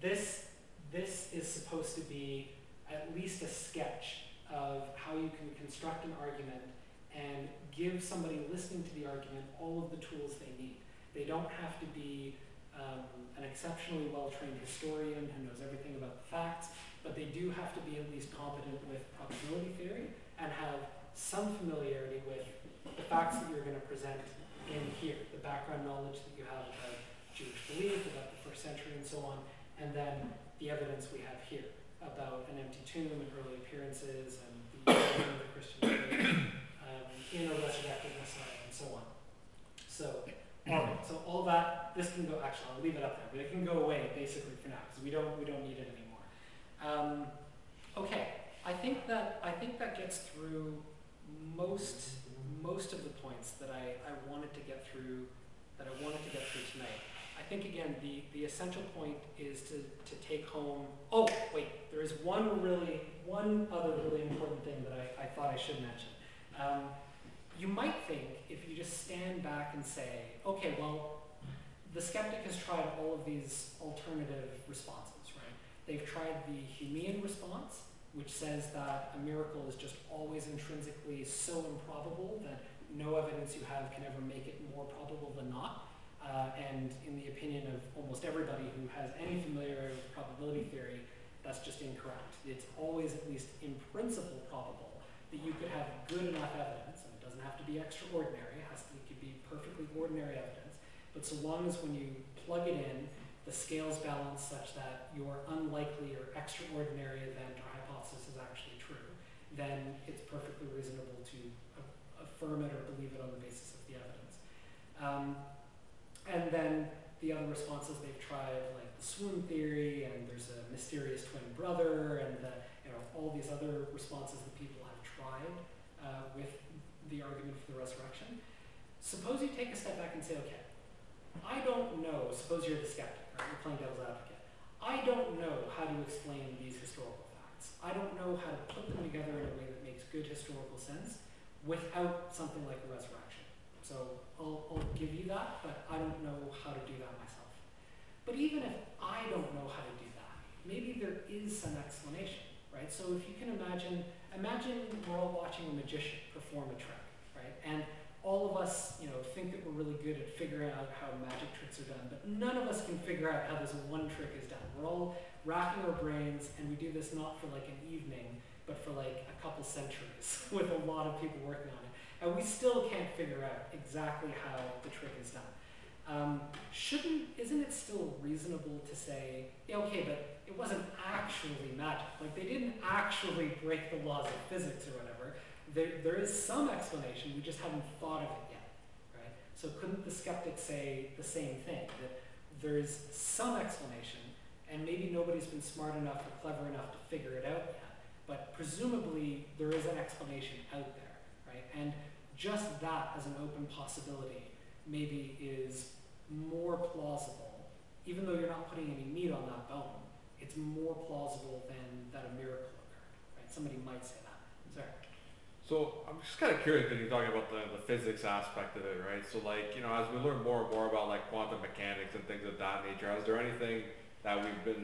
C: this is supposed to be at least a sketch of how you can construct an argument and give somebody listening to the argument all of the tools they need. They don't have to be an exceptionally well-trained historian who knows everything about the facts, but they do have to be at least competent with probability theory and have some familiarity with the facts that you're going to present in here, the background knowledge that you have about Jewish belief, about the first century and so on, and then the evidence we have here about an empty tomb and early appearances and the origin of the Christian faith in a resurrected Messiah and so on. So, all that, this can go, actually I'll leave it up there, but it can go away basically for now because we don't need it anymore. Okay, I think that gets through most of the points that I wanted to get through tonight. I think again the essential point is to take home. Oh wait, there is one other really important thing that I thought I should mention. You might think if you just stand back and say, okay, well, the skeptic has tried all of these alternative responses, right? They've tried the Humean response, which says that a miracle is just always intrinsically so improbable that no evidence you have can ever make it more probable than not. And in the opinion of almost everybody who has any familiarity with probability theory, that's just incorrect. It's always at least in principle probable that you could have good enough evidence, and it doesn't have to be extraordinary, it could be perfectly ordinary evidence, but so long as when you plug it in, the scales balance such that your unlikely or extraordinary event or hypothesis is actually true, then it's perfectly reasonable to affirm it or believe it on the basis of the evidence. And then the other responses they've tried, like the swoon theory, and there's a mysterious twin brother, and all these other responses that people have tried with the argument for the resurrection. Suppose you take a step back and say, okay, I don't know, suppose you're the skeptic, right? You're playing devil's advocate. I don't know how to explain these historical facts. I don't know how to put them together in a way that makes good historical sense without something like a resurrection. So I'll give you that, but I don't know how to do that myself. But even if I don't know how to do that, maybe there is some explanation, right? So if you can imagine we're all watching a magician perform a trick, right? And all of us, think that we're really good at figuring out how magic tricks are done, but none of us can figure out how this one trick is done. We're all racking our brains, and we do this not for like an evening, but for like a couple centuries with a lot of people working on it. And we still can't figure out exactly how the trick is done. Isn't it still reasonable to say, yeah, okay, but it wasn't actually magic. Like they didn't actually break the laws of physics or whatever. There is some explanation, we just haven't thought of it yet, right? So couldn't the skeptic say the same thing, that there is some explanation, and maybe nobody's been smart enough or clever enough to figure it out yet, but presumably there is an explanation out there, right? And just that as an open possibility maybe is more plausible, even though you're not putting any meat on that bone, it's more plausible than that a miracle occurred, right? Somebody might say that. Sorry.
E: So I'm just kind of curious because you're talking about the physics aspect of it, right? So like, as we learn more and more about like quantum mechanics and things of that nature, is there anything that we've been,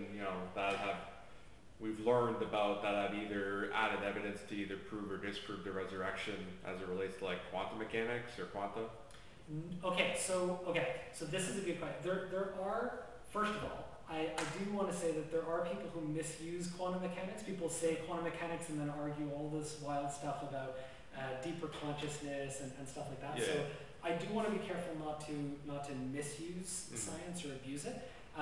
E: we've learned about that have either added evidence to either prove or disprove the resurrection as it relates to like quantum mechanics or quanta?
C: Okay, so this is a good question. There are, first of all, I do want to say that there are people who misuse quantum mechanics. People say quantum mechanics and then argue all this wild stuff about deeper consciousness and stuff like that.
E: Yeah.
C: So I do want to be careful not to misuse science or abuse it.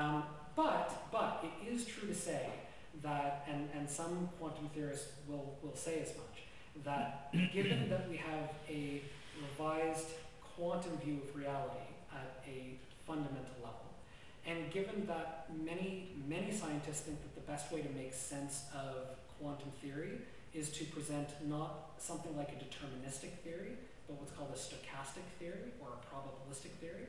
C: But it is true to say that, and some quantum theorists will say as much, that given that we have a revised quantum view of reality at a fundamental level, and given that many scientists think that the best way to make sense of quantum theory is to present not something like a deterministic theory, but what's called a stochastic theory or a probabilistic theory,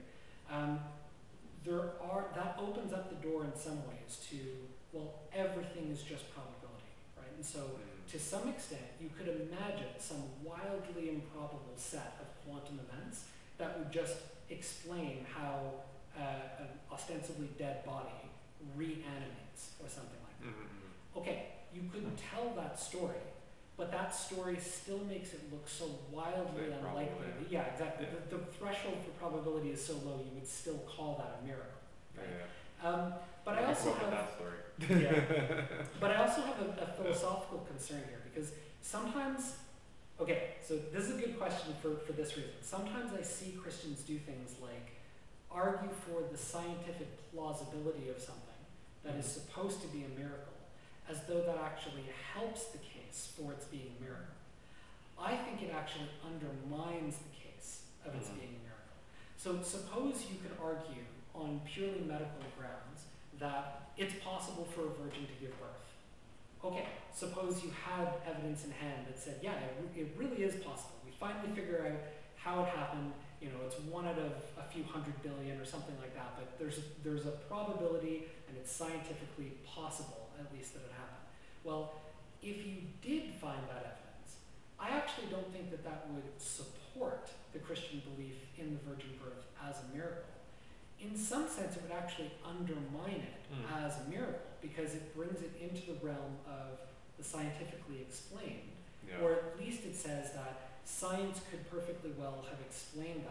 C: that opens up the door in some ways to, well, everything is just probability, right? And so to some extent, you could imagine some wildly improbable set of quantum events that would just explain how an ostensibly dead body reanimates or something like that. Okay, you could tell that story, but that story still makes it look so wildly unlikely. Yeah, exactly.
E: Yeah.
C: The threshold for probability is so low, you would still call that a miracle. Right?
E: Yeah.
C: But I also have
E: that story.
C: But I also have a philosophical concern here, because sometimes, okay, so this is a good question for this reason. Sometimes I see Christians do things like argue for the scientific plausibility of something that is supposed to be a miracle, as though that actually helps the case for its being a miracle. I think it actually undermines the case of its being a miracle. So suppose you could argue on purely medical grounds that it's possible for a virgin to give birth. Okay, suppose you had evidence in hand that said, yeah, it really is possible. We finally figure out how it happened. It's 1 out of a few 100 billion or something like that, but there's a probability and it's scientifically possible, at least, that it happened. Well, if you did find that evidence, I actually don't think that would support the Christian belief in the virgin birth as a miracle. In some sense, it would actually undermine it as a miracle, because it brings it into the realm of the scientifically explained, or at least it says that science could perfectly well have explained that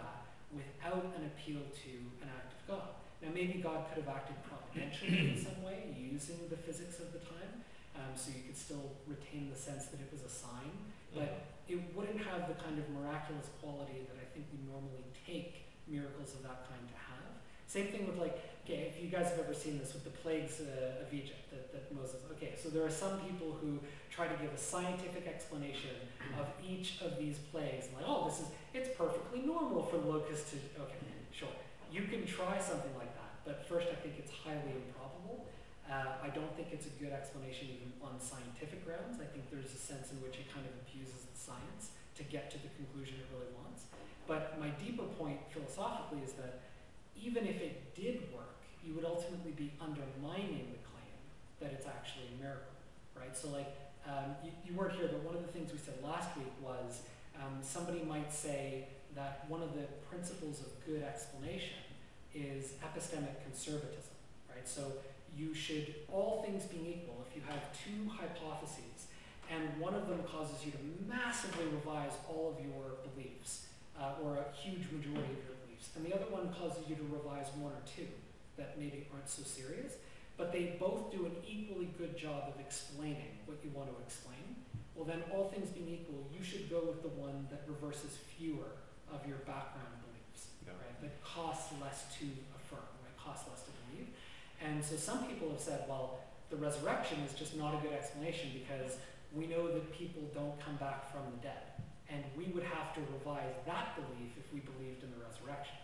C: without an appeal to an act of God. Now maybe God could have acted providentially in some way using the physics of the time, so you could still retain the sense that it was a sign, but it wouldn't have the kind of miraculous quality that I think we normally take miracles of that kind to have. Same thing with like, okay, if you guys have ever seen this with the plagues of Egypt that Moses, okay, so there are some people who try to give a scientific explanation of each of these plagues, like, oh, it's perfectly normal for locusts to, okay, sure. You can try something like that, but first I think it's highly improbable. I don't think it's a good explanation even on scientific grounds. I think there's a sense in which it kind of abuses the science to get to the conclusion it really wants. But my deeper point philosophically is that even if it did work, you would ultimately be undermining the claim that it's actually a miracle, right? So like, you weren't here, but one of the things we said last week was somebody might say that one of the principles of good explanation is epistemic conservatism, right? So you should, all things being equal, if you have two hypotheses and one of them causes you to massively revise all of your beliefs, or a huge majority of your beliefs, and the other one causes you to revise one or two that maybe aren't so serious, but they both do an equally good job of explaining what you want to explain, well then all things being equal, you should go with the one that reverses fewer of your background beliefs, right? That costs less to affirm, right? Costs less to believe. And so some people have said, well, the resurrection is just not a good explanation because we know that people don't come back from the dead. And we would have to revise that belief if we believed in the resurrection,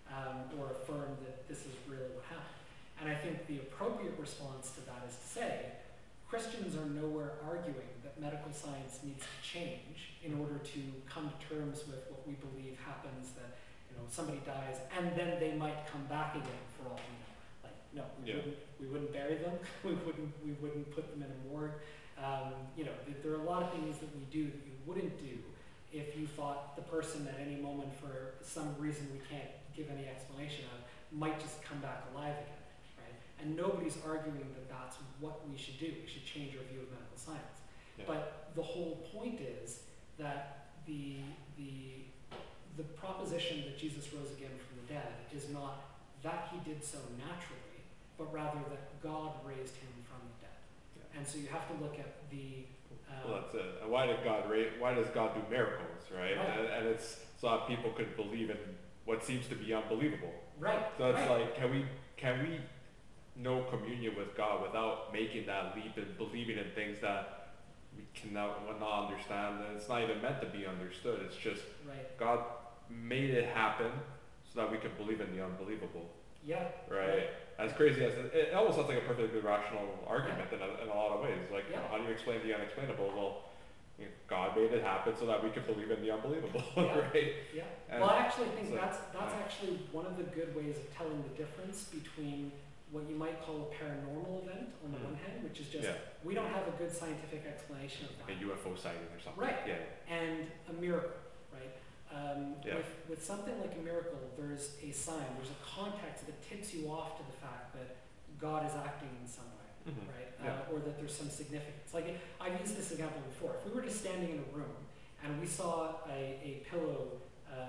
C: or affirm that this is really what happened. And I think the appropriate response to that is to say, Christians are nowhere arguing that medical science needs to change in order to come to terms with what we believe happens, that somebody dies and then they might come back again for all we know. Like, no, we wouldn't bury them. we wouldn't put them in a morgue. There are a lot of things that we do that you wouldn't do if you thought the person at any moment, for some reason we can't give any explanation of, might just come back alive again, right? And nobody's arguing that that's what we should do. We should change our view of medical science. Yeah. But the whole point is that the proposition that Jesus rose again from the dead is not that he did so naturally, but rather that God raised him from the dead. Yeah. And so you have to look at the
E: well, that's it. And why does God do miracles, right? And it's so that people could believe in what seems to be unbelievable.
C: Right.
E: So it's like, can we know communion with God without making that leap and believing in things that we cannot understand, and it's not even meant to be understood. It's just God made it happen so that we can believe in the unbelievable.
C: Yeah.
E: Right. As crazy as it almost sounds like a perfectly good rational argument in a lot of ways. Like, how do you explain the unexplainable? Well, God made it happen so that we can believe in the unbelievable, right?
C: Yeah. Well, I actually think that's actually one of the good ways of telling the difference between what you might call a paranormal event on the one hand, which is just we don't have a good scientific explanation of that.
E: Like a UFO sighting or something.
C: Right.
E: Yeah.
C: And a miracle, right? With something like a miracle, there's a sign, there's a context that tips you off to the fact that God is acting in some way, right? Or that there's some significance. Like, I've used this example before. If we were just standing in a room and we saw a pillow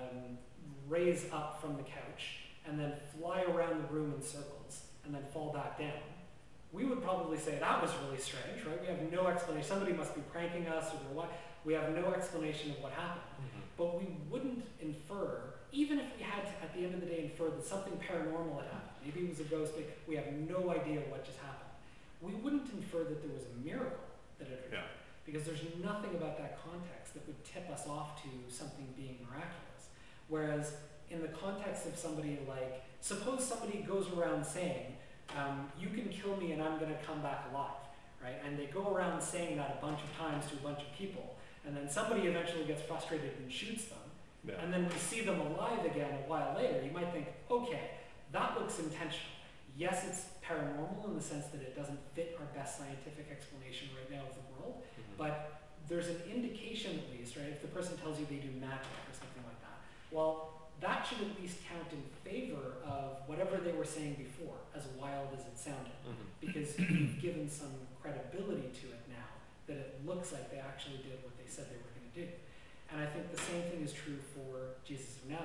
C: raise up from the couch and then fly around the room in circles and then fall back down, we would probably say that was really strange, right? We have no explanation. Somebody must be pranking us, or we have no explanation of what happened. But we wouldn't infer, even if we had to, at the end of the day, infer that something paranormal had happened. Maybe it was a ghost, but we have no idea what just happened. We wouldn't infer that there was a miracle that had occurred, because there's nothing about that context that would tip us off to something being miraculous. Whereas in the context of somebody like, suppose somebody goes around saying, you can kill me and I'm going to come back alive, right? And they go around saying that a bunch of times to a bunch of people, and then somebody eventually gets frustrated and shoots them, and then we see them alive again a while later. You might think, okay, that looks intentional. Yes, it's paranormal in the sense that it doesn't fit our best scientific explanation right now of the world, but there's an indication at least, right? If the person tells you they do magic or something like that, well, that should at least count in favor of whatever they were saying before, as wild as it sounded, because you've given some credibility to it now, that it looks like they actually did what they said they were going to do. And I think the same thing is true for Jesus of Nazareth. If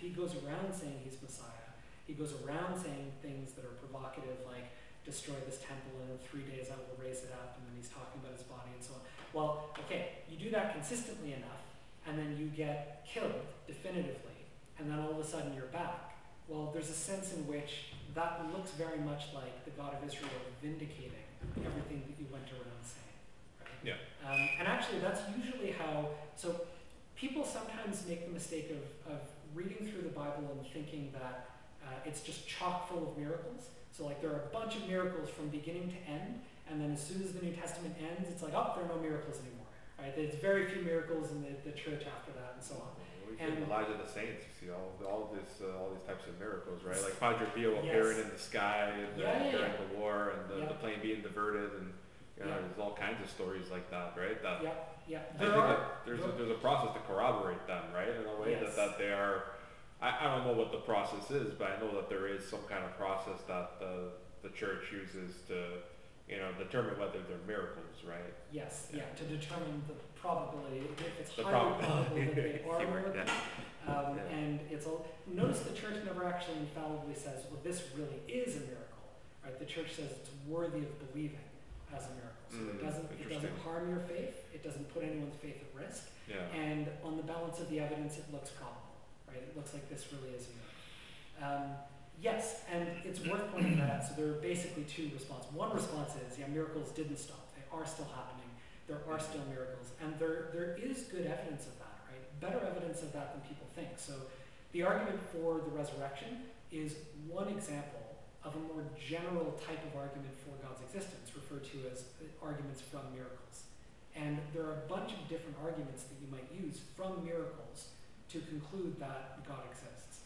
C: he goes around saying he's Messiah, he goes around saying things that are provocative, like destroy this temple and in 3 days I will raise it up, and then he's talking about his body and so on. Well, okay, you do that consistently enough, and then you get killed definitively, and then all of a sudden you're back. Well, there's a sense in which that looks very much like the God of Israel vindicating everything that you went around saying. Right?
E: Yeah.
C: And actually, that's usually how. So people sometimes make the mistake of reading through the Bible and thinking that it's just chock full of miracles. So like there are a bunch of miracles from beginning to end, and then as soon as the New Testament ends, it's like, oh, there are no miracles anymore. Right? There's very few miracles in the church after that, and so on.
E: We see
C: And-
E: the lives of the saints. You see all these types of miracles, right? Like Padre Pio appearing in the sky and during the war, and the plane being diverted, and there's all kinds of stories like that, right? That
C: Yeah.
E: I think that there's a process to corroborate them, right? In a way
C: Yes.
E: that they are. I don't know what the process is, but I know that there is some kind of process that the church uses to determine whether they're miracles, right?
C: Yes, to determine the probability, if it's
E: The
C: highly
E: probability.
C: probable that they are
E: Keyword,
C: miracles. And it's all, notice the church never actually infallibly says, well, this really is a miracle, right? The church says it's worthy of believing as a miracle. So it doesn't
E: interesting.
C: harm your faith, it doesn't put anyone's faith at risk,
E: Yeah.
C: and on the balance of the evidence, it looks probable, right? It looks like this really is a miracle. Yes, and it's worth pointing that out. So there are basically two responses. One response is, miracles didn't stop. They are still happening. There are still miracles. And there is good evidence of that, right? Better evidence of that than people think. So the argument for the resurrection is one example of a more general type of argument for God's existence, referred to as arguments from miracles. And there are a bunch of different arguments that you might use from miracles to conclude that God exists.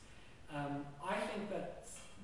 C: I think that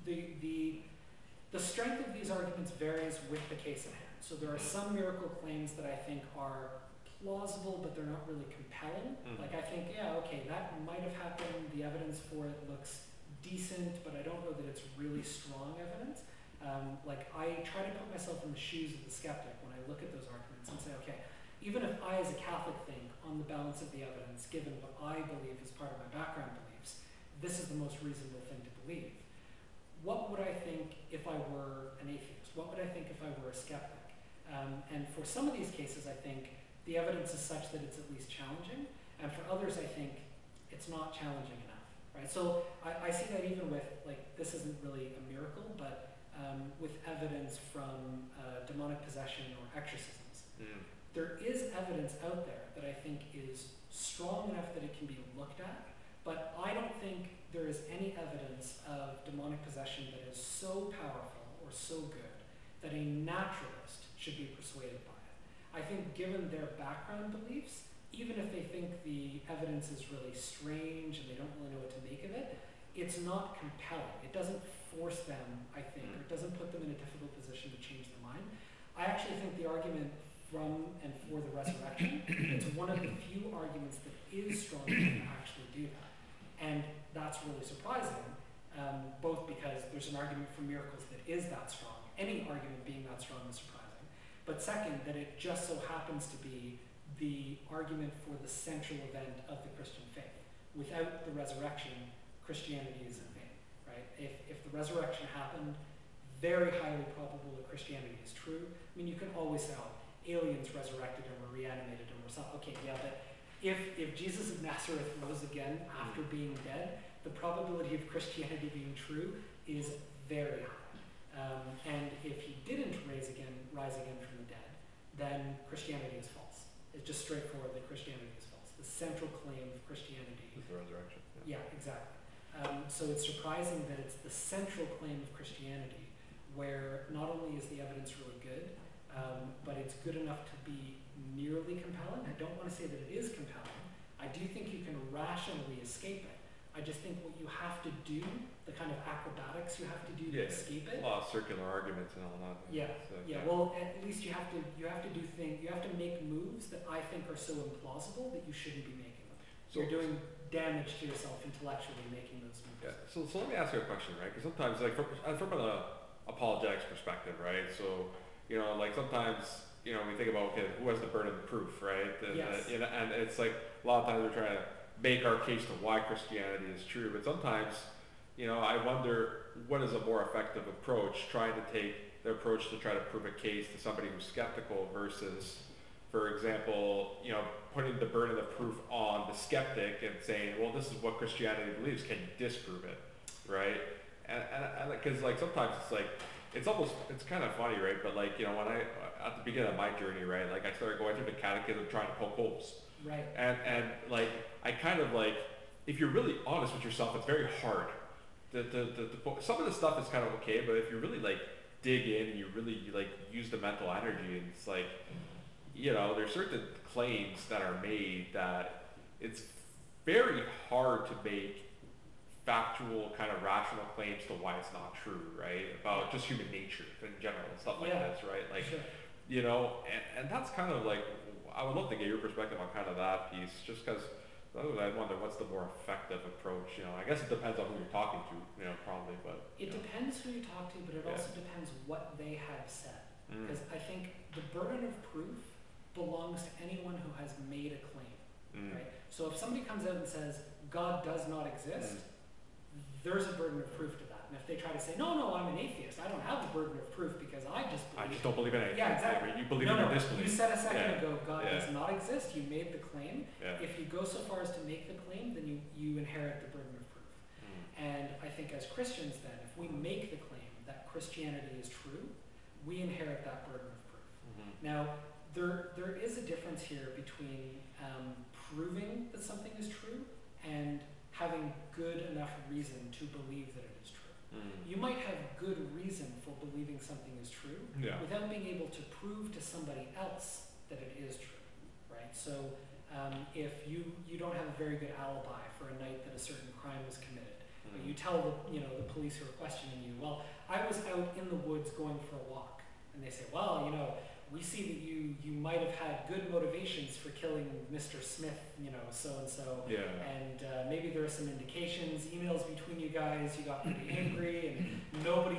C: the strength of these arguments varies with the case at hand. So there are some miracle claims that I think are plausible, but they're not really compelling. Like I think, that might have happened. The evidence for it looks decent, but I don't know that it's really strong evidence. Like I try to put myself in the shoes of the skeptic when I look at those arguments and say, okay, even if I as a Catholic think on the balance of the evidence, given what I believe is part of my background beliefs, this is the most reasonable thing to believe. What would I think if I were an atheist? What would I think if I were a skeptic? And for some of these cases, I think the evidence is such that it's at least challenging, and for others, I think it's not challenging enough, right? So I see that even with, like, this isn't really a miracle, but with evidence from demonic possession or exorcisms. There is evidence out there that I think is strong enough that it can be looked at, but I don't think there is any evidence of demonic possession that is so powerful or so good that a naturalist should be persuaded by it. I think given their background beliefs, even if they think the evidence is really strange and they don't really know what to make of it, it's not compelling. It doesn't force them, I think, or it doesn't put them in a difficult position to change their mind. I actually think the argument from and for the resurrection, it's one of the few arguments that is strong enough to actually do that. And that's really surprising, both because there's an argument for miracles that is that strong. Any argument being that strong is surprising. But second, that it just so happens to be the argument for the central event of the Christian faith. Without the resurrection, Christianity is in vain, right? If the resurrection happened, very highly probable that Christianity is true. I mean, you can always say, aliens resurrected and were reanimated and were something. Okay, but if Jesus of Nazareth rose again after being dead, the probability of Christianity being true is very high. And if he didn't rise again from the dead, then Christianity is false. It's just straightforward that Christianity is false. The central claim of Christianity
E: Is the resurrection.
C: yeah, exactly. So it's surprising that it's the central claim of Christianity where not only is the evidence really good, but it's good enough to be nearly compelling. I don't want to say that it is compelling. I do think you can rationally escape it. I just think what you have to do, the kind of acrobatics you have to do to escape it.
E: A lot of circular arguments and all that.
C: Well, at least you have to make moves that I think are so implausible that you shouldn't be making them.
E: So
C: you're doing damage to yourself intellectually making those moves.
E: Yeah. So let me ask you a question, right? Because sometimes, like, from an apologetics perspective, right? So, like sometimes, we think about, okay, who has the burden of proof, right? And,
C: Yes.
E: and it's like a lot of times we're trying to make our case to why Christianity is true. But sometimes, you know, I wonder what is a more effective approach, trying to take the approach to try to prove a case to somebody who's skeptical versus, for example, you know, putting the burden of proof on the skeptic and saying, well, this is what Christianity believes, can you disprove it, right? And because like sometimes it's like, it's kind of funny, right? But like, you know, when at the beginning of my journey, right, like I started going through the catechism trying to poke holes.
C: Right.
E: And like, I kind of like, if you're really honest with yourself, it's very hard. Some of the stuff is kind of okay, but if you really like dig in and you really like use the mental energy, and it's like, you know, there's certain claims that are made that it's very hard to make factual kind of rational claims to why it's not true, right? About just human nature in general and stuff like this, right? Like,
C: Sure.
E: you know, and that's kind of like, I would love to get your perspective on kind of that piece, just because I wonder what's the more effective approach. You know, I guess it depends on who you're talking to, you know, probably, but
C: It depends who you talk to, but it also depends what they have said. Because I think the burden of proof belongs to anyone who has made a claim, right? So if somebody comes out and says God does not exist, there's a burden of proof to that. And if they try to say, no, I'm an atheist, I don't have the burden of proof because I just
E: don't believe in anything.
C: Yeah, exactly.
E: You believe
C: No,
E: in disbelief.
C: you said a second ago God
E: Yeah.
C: does not exist. You made the claim.
E: Yeah.
C: If you go so far as to make the claim, then you inherit the burden of proof. And I think as Christians then, if we make the claim that Christianity is true, we inherit that burden of proof. Now, there is a difference here between proving that something is true and having good enough reason to believe that it is true. You might have good reason for believing something is true without being able to prove to somebody else that it is true, right? So if you don't have a very good alibi for a night that a certain crime was committed, but you tell the police who are questioning you, well, I was out in the woods going for a walk, and they say, well, we see that you might have had good motivations for killing Mr. Smith, so and so, and maybe there are some indications, emails between you guys, you got pretty angry, and nobody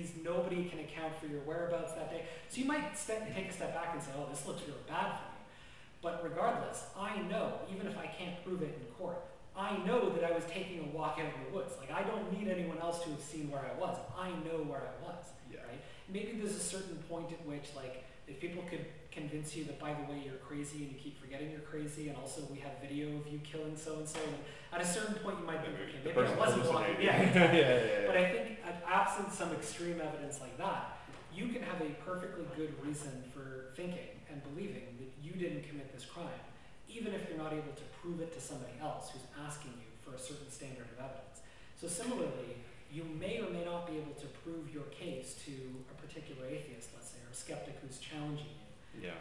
C: can account for your whereabouts that day. So you might take a step back and say, oh, this looks really bad for me. But regardless, I know, even if I can't prove it in court, I know that I was taking a walk out in the woods. Like, I don't need anyone else to have seen where I was. I know where I was, right? Maybe there's a certain point at which, like, if people could convince you that, by the way, you're crazy and you keep forgetting you're crazy, and also we have video of you killing so-and-so, and at a certain point you might think, okay, maybe I wasn't walking. But I think, absent some extreme evidence like that, you can have a perfectly good reason for thinking and believing that you didn't commit this crime, even if you're not able to prove it to somebody else who's asking you for a certain standard of evidence. So similarly, you may or may not be able to prove your case to a particular atheist, let's say, or a skeptic who's challenging you.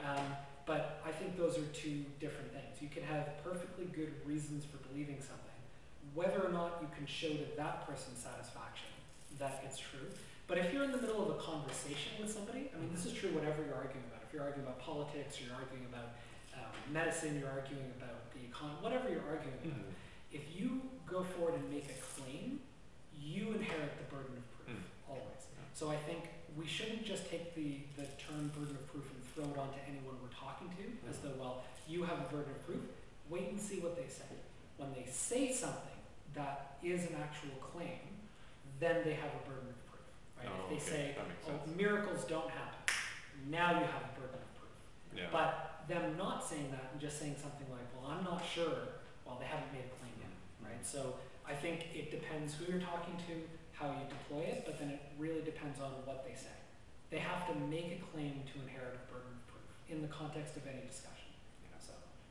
C: But I think those are two different things. You can have perfectly good reasons for believing something, whether or not you can show to that person's satisfaction that it's true. But if you're in the middle of a conversation with somebody, I mean, this is true whatever you're arguing about. If you're arguing about politics, you're arguing about medicine, you're arguing about the economy, whatever you're arguing about, if you go forward and make a claim, you inherit the burden of proof, always. So I think we shouldn't just take the term burden of proof and throw it onto anyone we're talking to, as though, well, you have a burden of proof. Wait and see what they say. When they say something that is an actual claim, then they have a burden of proof, right? If they say, oh, miracles don't happen, now you have a burden of proof. But them not saying that and just saying something like, well, I'm not sure, well, they haven't made a claim yet, right? So I think it depends who you're talking to, how you deploy it, but then it really depends on what they say. They have to make a claim to inherit a burden of proof in the context of any discussion. So.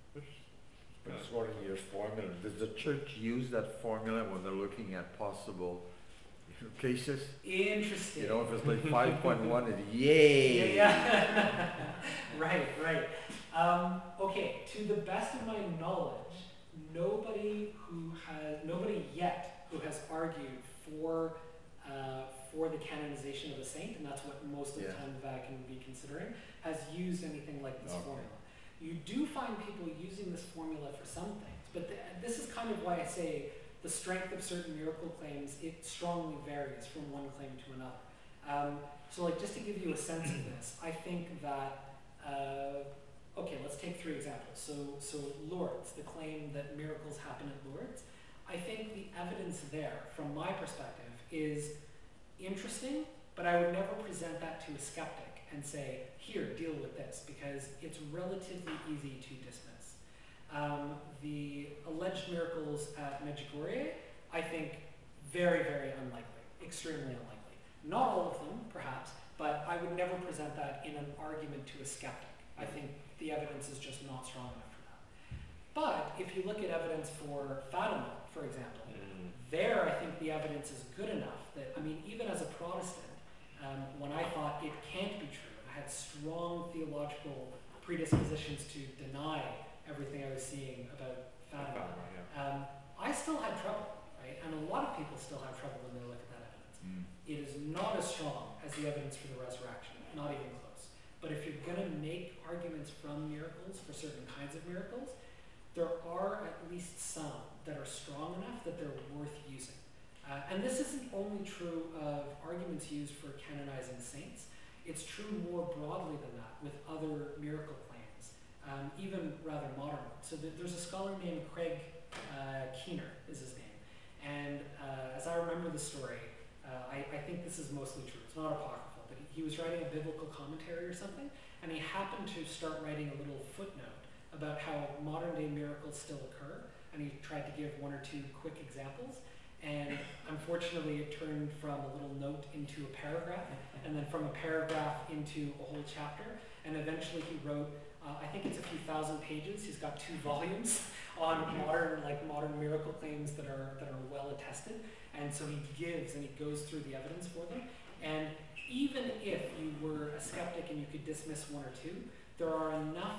F: But it's one of your formula. Does the church use that formula when they're looking at possible cases?
C: Interesting.
F: If it's like 5.1, it's yay!
C: Yeah. Right. Okay, to the best of my knowledge, nobody yet who has argued for the canonization of a saint, and that's what most of the time the Vatican would be considering, has used anything like this formula. You do find people using this formula for some things, but this is kind of why I say the strength of certain miracle claims, it strongly varies from one claim to another. So like, just to give you a sense of this, I think that okay, let's take 3 examples. So Lourdes, the claim that miracles happen at Lourdes, I think the evidence there, from my perspective, is interesting, but I would never present that to a skeptic and say, here, deal with this, because it's relatively easy to dismiss. The alleged miracles at Medjugorje, I think, very, very unlikely, extremely unlikely. Not all of them, perhaps, but I would never present that in an argument to a skeptic. I think the evidence is just not strong enough for that. But if you look at evidence for Fatima, for example, there I think the evidence is good enough that, I mean, even as a Protestant, when I thought it can't be true, I had strong theological predispositions to deny everything I was seeing about Fatima. I still had trouble, right? And a lot of people still have trouble when they look at that evidence. It is not as strong as the evidence for the resurrection, not even close. But if you're going to make arguments from miracles for certain kinds of miracles, there are at least some that are strong enough that they're worth using. And this isn't only true of arguments used for canonizing saints. It's true more broadly than that with other miracle claims, even rather modern ones. So there's a scholar named Craig Keener is his name. And as I remember the story, I think this is mostly true. It's not apocryphal, but he was writing a biblical commentary or something, and he happened to start writing a little footnote about how modern day miracles still occur, and he tried to give 1 or 2 quick examples. And unfortunately, it turned from a little note into a paragraph, and then from a paragraph into a whole chapter. And eventually, he wrote, I think it's a few thousand pages. He's got 2 volumes on modern miracle claims that are well attested. And so he gives and he goes through the evidence for them. And even if you were a skeptic and you could dismiss 1 or 2, there are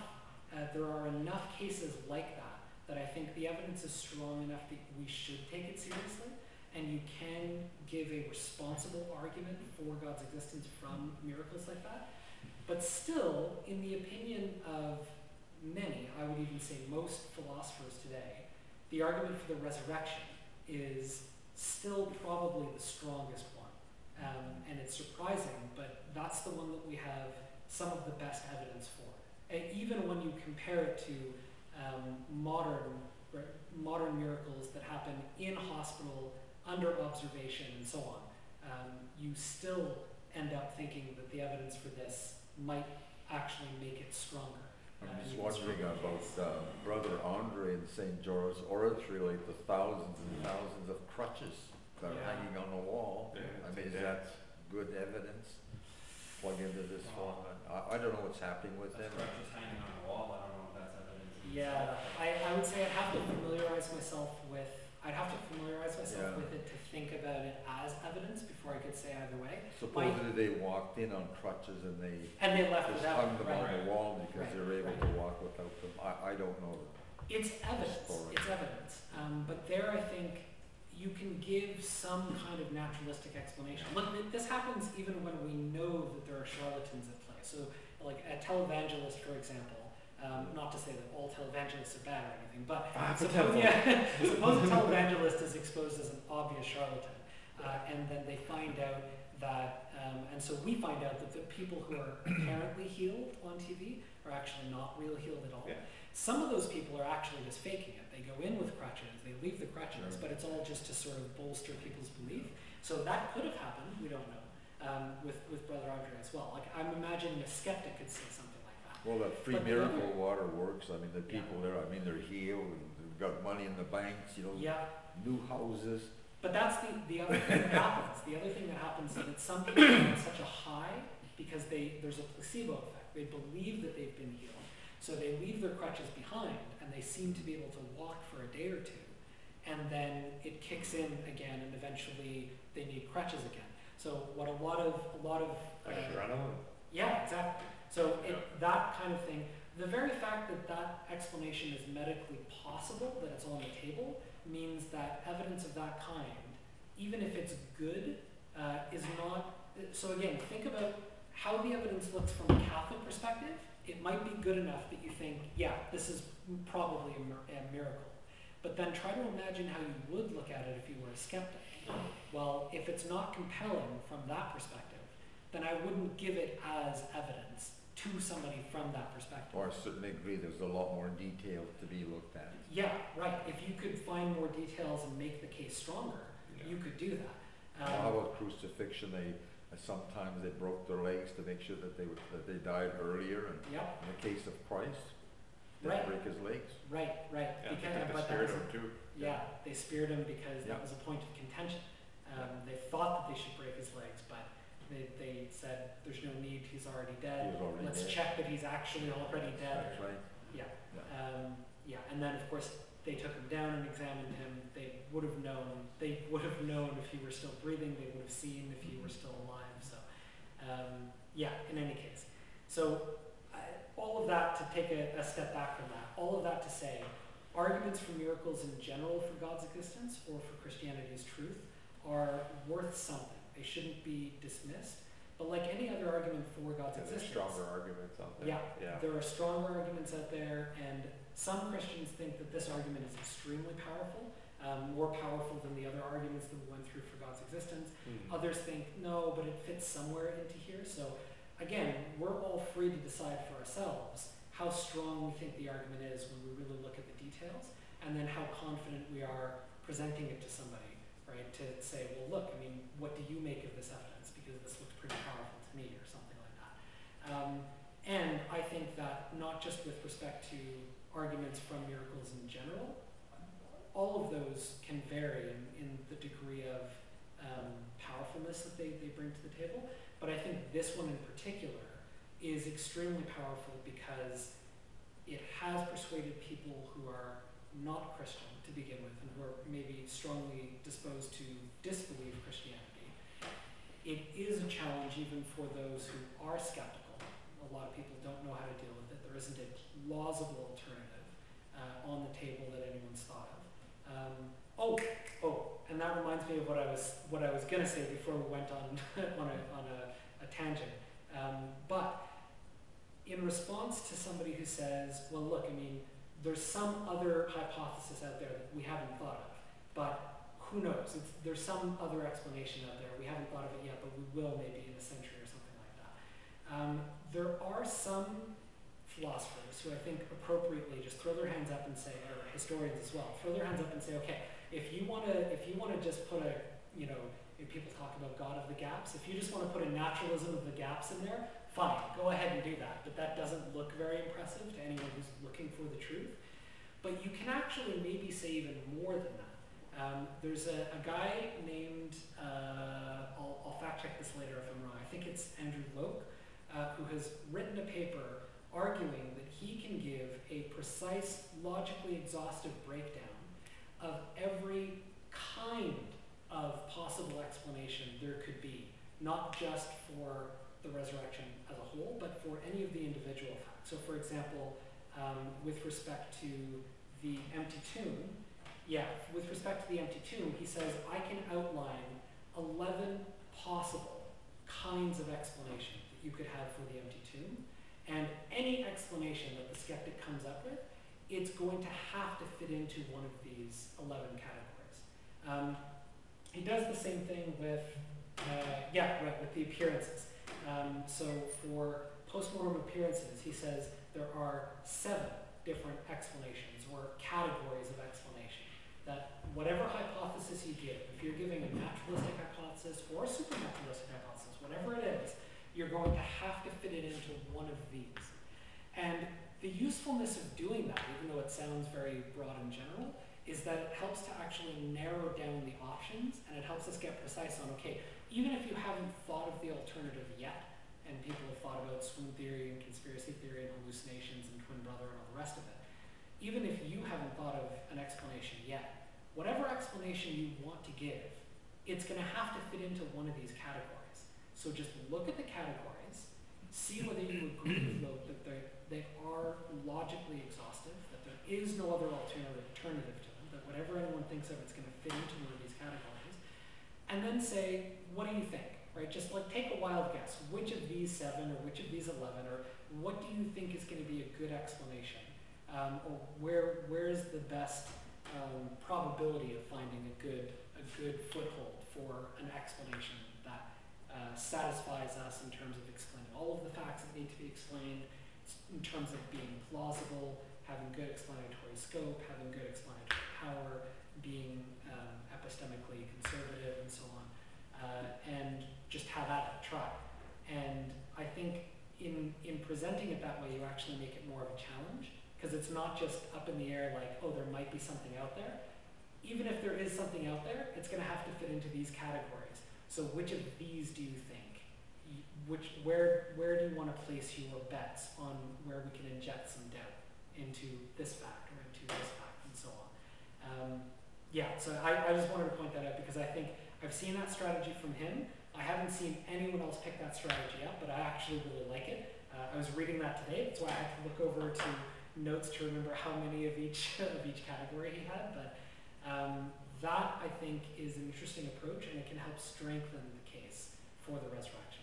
C: enough cases like that I think the evidence is strong enough that we should take it seriously, and you can give a responsible argument for God's existence from miracles like that. But still, in the opinion of many, I would even say most philosophers today, the argument for the resurrection is still probably the strongest one. And it's surprising, but that's the one that we have some of the best evidence for. And even when you compare it to modern miracles that happen in hospital, under observation, and so on, you still end up thinking that the evidence for this might actually make it stronger.
F: I'm just wondering about Brother Andre in St. George's Oratory, like the thousands and thousands of crutches that are hanging on the wall. I mean, is that good evidence? Plug into this one. I don't know what's happening with them.
A: Crutches hanging on the wall. I don't know if that's evidence.
C: Yeah, I would say I'd have to familiarize myself with it to think about it as evidence before I could say either way.
F: Supposedly they walked in on crutches and they
C: left
F: just
C: without
F: hung them on the wall because
C: Right,
F: they're able
C: right.
F: to walk without them. I don't know.
C: It's evidence.
F: Story.
C: It's evidence. But there, I think you can give some kind of naturalistic explanation. Look, this happens even when we know that there are charlatans at play. So, like a televangelist, for example. Not to say that all televangelists are bad or anything, but suppose a televangelist is exposed as an obvious charlatan, and then they find out that, and so we find out that the people who are apparently healed on TV are actually not real healed at all.
B: Yeah.
C: Some of those people are actually just faking it. They go in with crutches, they leave the crutches, but it's all just to sort of bolster people's belief. So that could have happened, we don't know, with Brother Andre as well. Like, I'm imagining a skeptic could say something like that.
F: Well, that free
C: But the
F: miracle
C: other-
F: water works. I mean, the people there, I mean, they're healed and they've got money in the banks, you know,
C: Yeah,
F: new houses.
C: but that's the other thing that happens. The other thing that happens is that some people are on such a high because there's a placebo effect. They believe that they've been healed. So they leave their crutches behind and they seem to be able to walk for a day or 2. And then it kicks in again and eventually they need crutches again. So what a lot of
E: Adrenaline.
C: yeah, exactly. So that kind of thing, the very fact that that explanation is medically possible, that it's on the table, means that evidence of that kind, even if it's good, is not. So again, think about how the evidence looks from a Catholic perspective. It might be good enough that you think, yeah, this is probably a miracle. But then try to imagine how you would look at it if you were a skeptic. Well, if it's not compelling from that perspective, then I wouldn't give it as evidence to somebody from that perspective.
F: Or certainly agree there's a lot more detail to be looked at.
C: Yeah, right. If you could find more details and make the case stronger,
E: Yeah.
C: you could do that.
F: How about crucifixion? Sometimes they broke their legs to make sure that they died earlier, and
C: Yep,
F: in the case of Christ, they
C: Right.
F: break his legs.
C: right.
E: Yeah,
C: Because,
E: they took the
C: but that
E: spirit
C: was,
E: of him too.
C: yeah, they speared him because
F: Yeah.
C: that was a point of contention. They thought that they should break his legs, but they said, there's no need, he's already dead.
F: He was already
C: Let's
F: dead.
C: check that he's actually already dead.
F: That's right.
C: Yeah.
F: Yeah.
C: Yeah, and then of course they took him down and examined him. They would have known. They would have known if he were still breathing. They would have seen if he were still alive. So, yeah. In any case, so all of that to take a step back from that. All of that to say, arguments for miracles in general for God's existence or for Christianity's truth are worth something. They shouldn't be dismissed. But like any other argument for God's
E: Yeah, there's
C: existence,
E: stronger arguments out there.
C: Yeah.
E: Yeah.
C: there are stronger arguments out there, and some Christians think that this argument is extremely powerful, more powerful than the other arguments that we went through for God's existence.
E: Hmm.
C: Others think, no, but it fits somewhere into here. So again, we're all free to decide for ourselves how strong we think the argument is when we really look at the details, and then how confident we are presenting it to somebody, right? To say, well, look, I mean, what do you make of this evidence? Because this looks pretty powerful to me, or something like that. And I think that not just with respect to arguments from miracles in general, all of those can vary in the degree of powerfulness that they bring to the table. But I think this one in particular is extremely powerful because it has persuaded people who are not Christian to begin with, and who are maybe strongly disposed to disbelieve Christianity. It is a challenge even for those who are skeptical. A lot of people don't know how to deal with it. There isn't a plausible alternative on the table that anyone's thought of. And that reminds me of what I was gonna say before we went on on a tangent. But in response to somebody who says, well, look, I mean, there's some other hypothesis out there that we haven't thought of, but who knows? There's some other explanation out there. We haven't thought of it yet, but we will maybe in a century or something like that. There are some philosophers who I think appropriately just throw their hands up and say, or historians as well, throw their hands up and say, okay, if you want to just put if people talk about God of the gaps, if you just want to put a naturalism of the gaps in there, fine, go ahead and do that. But that doesn't look very impressive to anyone who's looking for the truth. But you can actually maybe say even more than that. There's a guy named, I'll fact check this later if I'm wrong, I think it's Andrew Loke, who has written a paper arguing that he can give a precise, logically exhaustive breakdown of every kind of possible explanation there could be, not just for the resurrection as a whole, but for any of the individual facts. So for example, with respect to the empty tomb, he says, I can outline 11 possible kinds of explanation that you could have for the empty tomb. And any explanation that the skeptic comes up with, it's going to have to fit into one of these 11 categories. He does the same thing with, with the appearances. So for postmortem appearances, he says there are 7 different explanations or categories of explanation. That whatever hypothesis you give, if you're giving a naturalistic hypothesis or a supernaturalistic hypothesis, whatever it is, you're going to have to fit it into one of these. And the usefulness of doing that, even though it sounds very broad and general, is that it helps to actually narrow down the options, and it helps us get precise on, okay, even if you haven't thought of the alternative yet, and people have thought about swoon theory and conspiracy theory and hallucinations and twin brother and all the rest of it, even if you haven't thought of an explanation yet, whatever explanation you want to give, it's going to have to fit into one of these categories. So just look at the categories, see whether you agree with them, that they are logically exhaustive, that there is no other alternative to them, that whatever anyone thinks of, it's going to fit into one of these categories, and then say, what do you think? Right? Just like take a wild guess. Which of these 7 or which of these 11, or what do you think is going to be a good explanation? Or where is the best probability of finding a good foothold for an explanation that satisfies us in terms of explaining all of the facts that need to be explained, in terms of being plausible, having good explanatory scope, having good explanatory power, being epistemically conservative, and so on, and just have at it, try. And I think in presenting it that way, you actually make it more of a challenge, because it's not just up in the air like, oh, there might be something out there. Even if there is something out there, it's going to have to fit into these categories. So which of these do you think? Where do you want to place your bets on where we can inject some doubt into this fact or into this fact and so on? Yeah, so I just wanted to point that out because I think I've seen that strategy from him. I haven't seen anyone else pick that strategy up, but I actually really like it. I was reading that today, that's why I had to look over to notes to remember how many of each category he had. But that, I think, is an interesting approach, and it can help strengthen the case for the resurrection.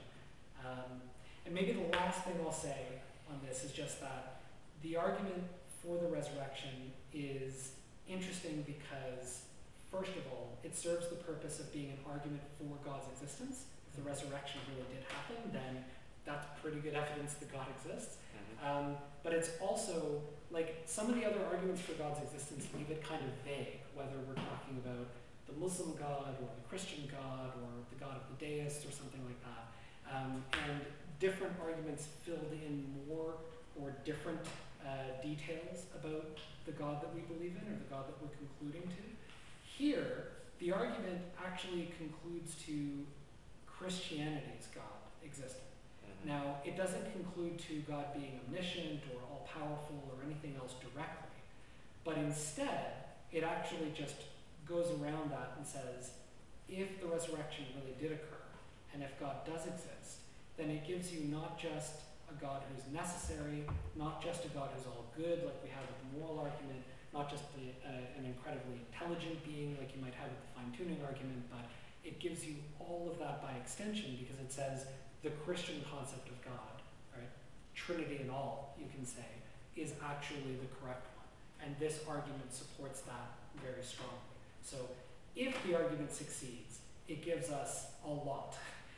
C: And maybe the last thing I'll say on this is just that the argument for the resurrection is interesting because, first of all, it serves the purpose of being an argument for God's existence. If the resurrection really did happen, then that's pretty good evidence that God exists. But it's also, like, some of the other arguments for God's existence leave it kind of vague, whether we're talking about the Muslim God or the Christian God or the God of the deists or something like that. And different arguments filled in more or different details about the God that we believe in or the God that we're concluding to. Here, the argument actually concludes to Christianity's God existing. Now, it doesn't conclude to God being omniscient or all-powerful or anything else directly, but instead, it actually just goes around that and says, if the resurrection really did occur, and if God does exist, then it gives you not just a God who's necessary, not just a God who's all good, like we have with the moral argument, not just an incredibly intelligent being, like you might have with the fine-tuning argument, but it gives you all of that by extension because it says, the Christian concept of God, right, Trinity and all, you can say, is actually the correct one. And this argument supports that very strongly. So if the argument succeeds, it gives us a lot.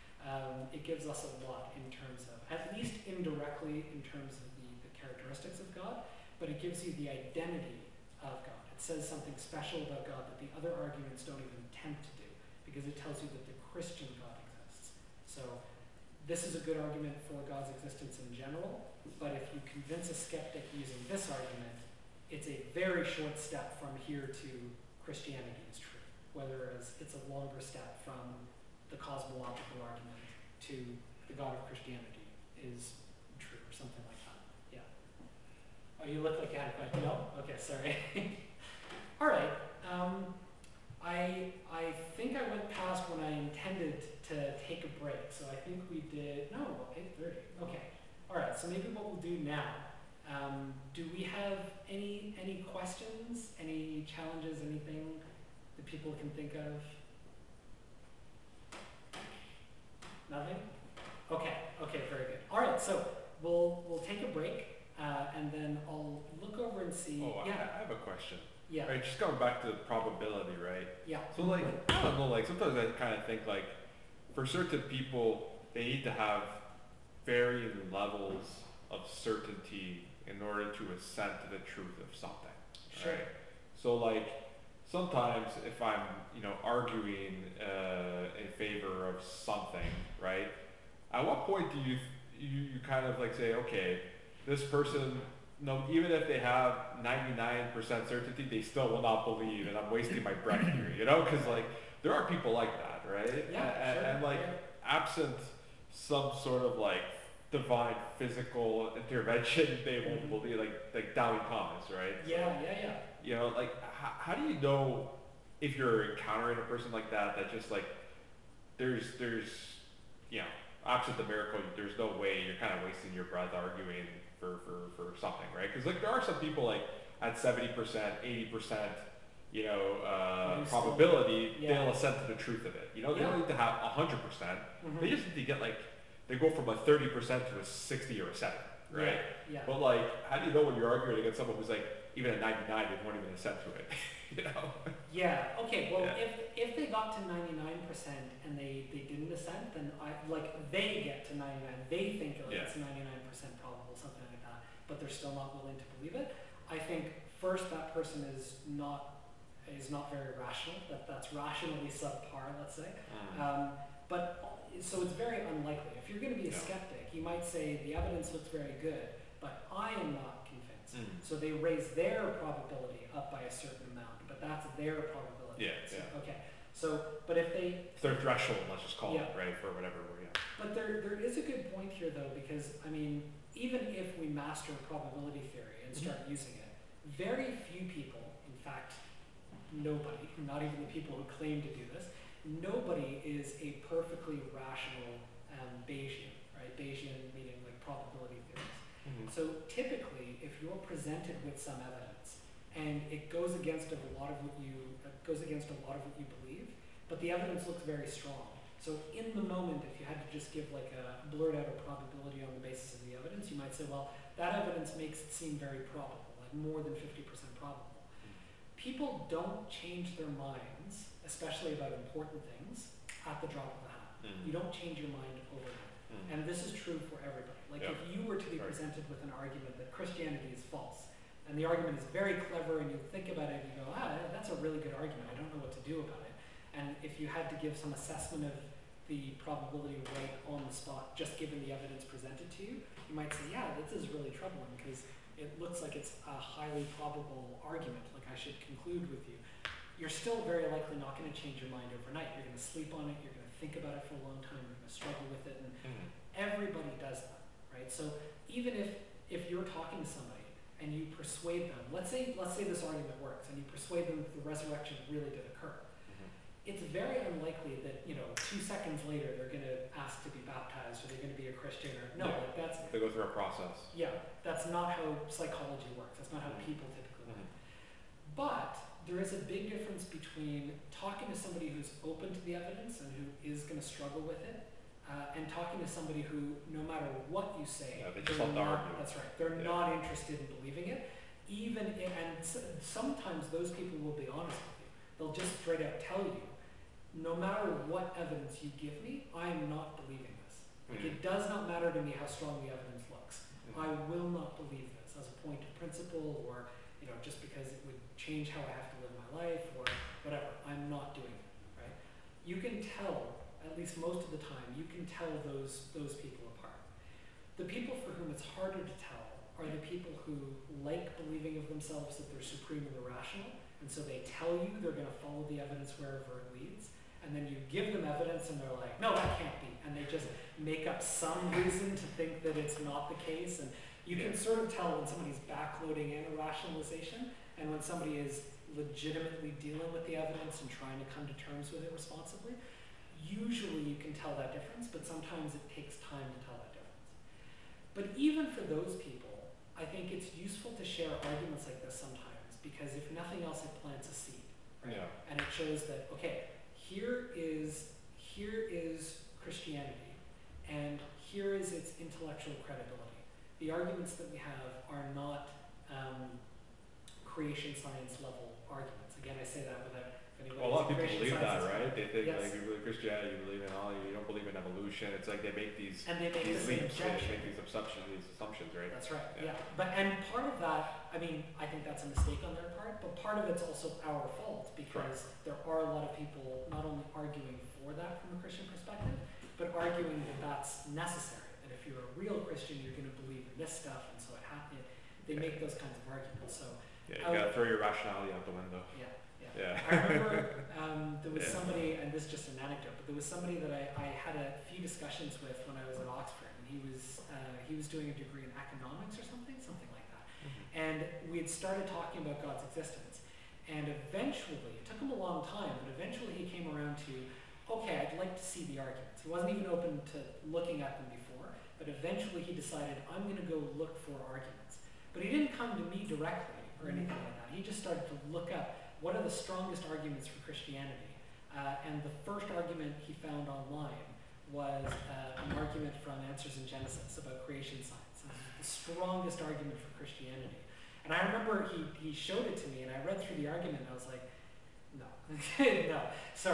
C: It gives us a lot in terms of, at least indirectly in terms of the characteristics of God, but it gives you the identity of God. It says something special about God that the other arguments don't even attempt to do, because it tells you that the Christian God exists. So this is a good argument for God's existence in general, but if you convince a skeptic using this argument, it's a very short step from here to Christianity is true, whereas it's a longer step from the cosmological argument to the God of Christianity is true, or something like that. Yeah. Oh, you look like you had a question. No? Okay, sorry. All right. I think I went past when I intended to take a break, so I think we did, no, 8:30, okay. All right, so maybe what we'll do now, do we have any questions, any challenges, anything that people can think of? Nothing? Okay, very good. All right, so we'll take a break, and then I'll look over and see.
E: I have a question.
C: Yeah.
E: Right, just going back to the probability, right?
C: Yeah.
E: So like, I don't know, like sometimes I kind of think like, for certain people, they need to have varying levels of certainty in order to assent to the truth of something.
C: Sure.
E: Right? So like, sometimes if I'm, arguing in favor of something, right? At what point do you kind of like say, okay, this person, no, even if they have 99% certainty, they still will not believe, and I'm wasting my breath here, because like there are people like that, right?
C: Yeah, sure.
E: And like, absent some sort of like divine physical intervention, they won't believe, like Doubting Thomas, right?
C: Yeah.
E: Like how do you know if you're encountering a person like that just like there's absent the miracle, there's no way you're kind of wasting your breath arguing for something, right? Because like there are some people like at 70%, 80%, probability, they'll assent to the truth of it. They don't need to have 100%. They just need to get they go from a 30% to a 60 or a 70, right?
C: Yeah.
E: But like, how do you know when you're arguing against someone who's like even at 99, they won't even assent to it?
C: Yeah. Okay. Well,
E: Yeah.
C: if they got to 99% and they didn't assent, then like they get to 99, they think like
E: Yeah.
C: it's 99% probable, something like that, but they're still not willing to believe it. I think first that person is not very rational. That's rationally subpar, let's say. But so it's very unlikely. If you're going to be a
E: Yeah.
C: skeptic, you might say the evidence looks very good, but I am not convinced.
E: Mm.
C: So they raise their probability up by a certain amount, but that's their probability.
E: Yeah,
C: So,
E: yeah.
C: okay. So, but if they,
E: It's their threshold, let's just call
C: Yeah.
E: it, right, for whatever we're, yeah.
C: but there is a good point here though, because I mean, even if we master probability theory and start using it, very few people, in fact, nobody, not even the people who claim to do this, nobody is a perfectly rational Bayesian, right? Bayesian meaning like probability theories. So typically, if you're presented with some evidence and it goes against a lot of what you believe, but the evidence looks very strong. So in the moment, if you had to just give like a blurt out a probability on the basis of the evidence, you might say, well, that evidence makes it seem very probable, like more than 50% probable. People don't change their minds, especially about important things, at the drop of a hat. You don't change your mind overnight. And this is true for everybody. Like
E: Yeah.
C: if you were to be
E: Right.
C: presented with an argument that Christianity is false, and the argument is very clever, and you think about it and you go, that's a really good argument, I don't know what to do about it. And if you had to give some assessment of the probability right on the spot, just given the evidence presented to you, you might say, yeah, this is really troubling because it looks like it's a highly probable argument, like I should conclude with you. You're still very likely not going to change your mind overnight. You're going to sleep on it, you're going to think about it for a long time, you're going to struggle with it, and everybody does that, right? So even if you're talking to somebody and you persuade them, let's say this argument works, and you persuade them that the resurrection really did occur, it's very unlikely that 2 seconds later they're going to ask to be baptized or they're going to be a Christian or no,
E: Yeah.
C: like that's
E: They go through a process.
C: that's not how psychology works. That's not how people typically work. But there is a big difference between talking to somebody who's open to the evidence and who is going to struggle with it, and talking to somebody who, no matter what you say,
E: Yeah, they just
C: they're
E: love to
C: not,
E: argue.
C: that's right, they're
E: Yeah.
C: not interested in believing it. Sometimes those people will be honest with you. They'll just straight out tell you, no matter what evidence you give me, I am not believing this. Like, it does not matter to me how strong the evidence looks. I will not believe this as a point of principle, or just because it would change how I have to live my life or whatever. I'm not doing it, right? You can tell, at least most of the time, you can tell those people apart. The people for whom it's harder to tell are the people who like believing of themselves that they're supremely rational, and so they tell you they're going to follow the evidence wherever it leads, and then you give them evidence and they're like, no, that can't be, and they just make up some reason to think that it's not the case. And you can sort of tell when somebody's backloading in a rationalization and when somebody is legitimately dealing with the evidence and trying to come to terms with it responsibly. Usually you can tell that difference, but sometimes it takes time to tell that difference. But even for those people, I think it's useful to share arguments like this sometimes, because if nothing else, it plants a seed, right?
E: Yeah.
C: And it shows that, okay, here is Christianity, and here is its intellectual credibility. The arguments that we have are not creation science level arguments. Again, I say that without anybody.
E: Well, a lot of people
C: creation
E: believe
C: science
E: that,
C: is-
E: right? They think
C: Yes.
E: like you believe Christianity, you believe in all, you don't believe in evolution. It's like they make these
C: And they make
E: these
C: the same
E: leaps, they
C: objection.
E: make these assumptions, right?
C: That's right.
E: Yeah.
C: Yeah. And part of that, I mean, I think that's a mistake on their part, but part of it's also our fault, because there are a lot of people not only arguing for that from a Christian perspective, but arguing that that's necessary. That if you're a real Christian, you're going to believe in this stuff, and so it happens. They make those kinds of arguments. So
E: Yeah, you gotta throw your rationality out the window.
C: yeah.
E: Yeah.
C: I remember there was
E: Yeah.
C: somebody, and this is just an anecdote, but there was somebody that I had a few discussions with when I was at Oxford, and he was doing a degree in economics or something like that. And we had started talking about God's existence, and eventually, it took him a long time, but eventually he came around to, okay, I'd like to see the arguments. He wasn't even open to looking at them before, but eventually he decided, I'm going to go look for arguments. But he didn't come to me directly or anything like that. He just started to look up what are the strongest arguments for Christianity. And the first argument he found online was an argument from Answers in Genesis about creation science. And the strongest argument for Christianity. And I remember he showed it to me, and I read through the argument, and I was like, no, no, sorry,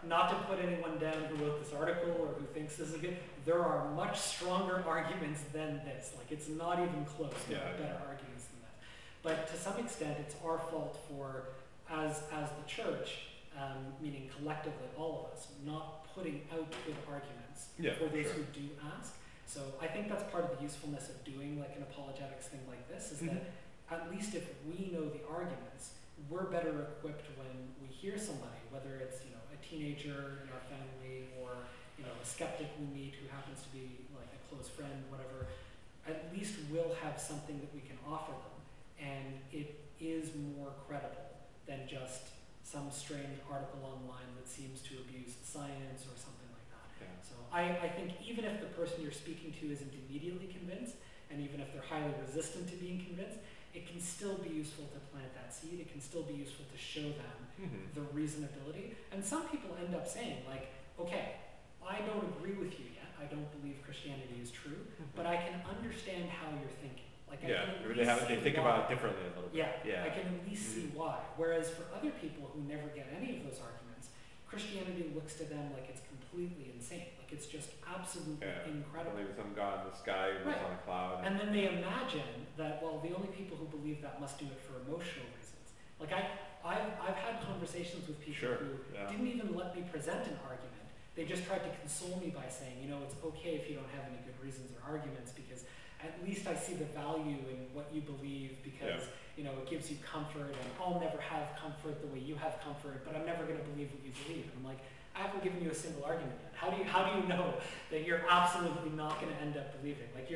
C: not to put anyone down who wrote this article or who thinks this is good, there are much stronger arguments than this. Like, it's not even close. There are better arguments than that. But to some extent, it's our fault for, as the church, meaning collectively all of us, not putting out good arguments for those who do ask. So I think that's part of the usefulness of doing like an apologetics thing like this, is that at least if we know the arguments, we're better equipped when we hear somebody, whether it's, you know, a teenager in our family or, you know, a skeptic we meet who happens to be like a close friend, whatever. At least we'll have something that we can offer them, and it is more credible than just some strange article online that seems to abuse science or something like that.
E: Yeah.
C: So I think even if the person you're speaking to isn't immediately convinced, and even if they're highly resistant to being convinced, it can still be useful to plant that seed. It can still be useful to show them the reasonability. And some people end up saying, like, okay, I don't agree with you yet. I don't believe Christianity is true, but I can understand how you're thinking. Like, I can at least
E: they
C: see
E: think
C: why.
E: about it differently a little bit.
C: I can at least see why. Whereas for other people who never get any of those arguments, Christianity looks to them like it's completely insane. Like, it's just absolutely incredible.
E: Believe some God in the sky who's on a cloud.
C: And then they imagine that, well, the only people who believe that must do it for emotional reasons. Like, I've had conversations with people who didn't even let me present an argument. They just tried to console me by saying, you know, it's okay if you don't have any good reasons or arguments, because at least I see the value in what you believe, because you know, it gives you comfort, and I'll never have comfort the way you have comfort, but I'm never going to believe what you believe. And I'm like, I haven't given you a single argument yet. How do you know that you're absolutely not going to end up believing? Like,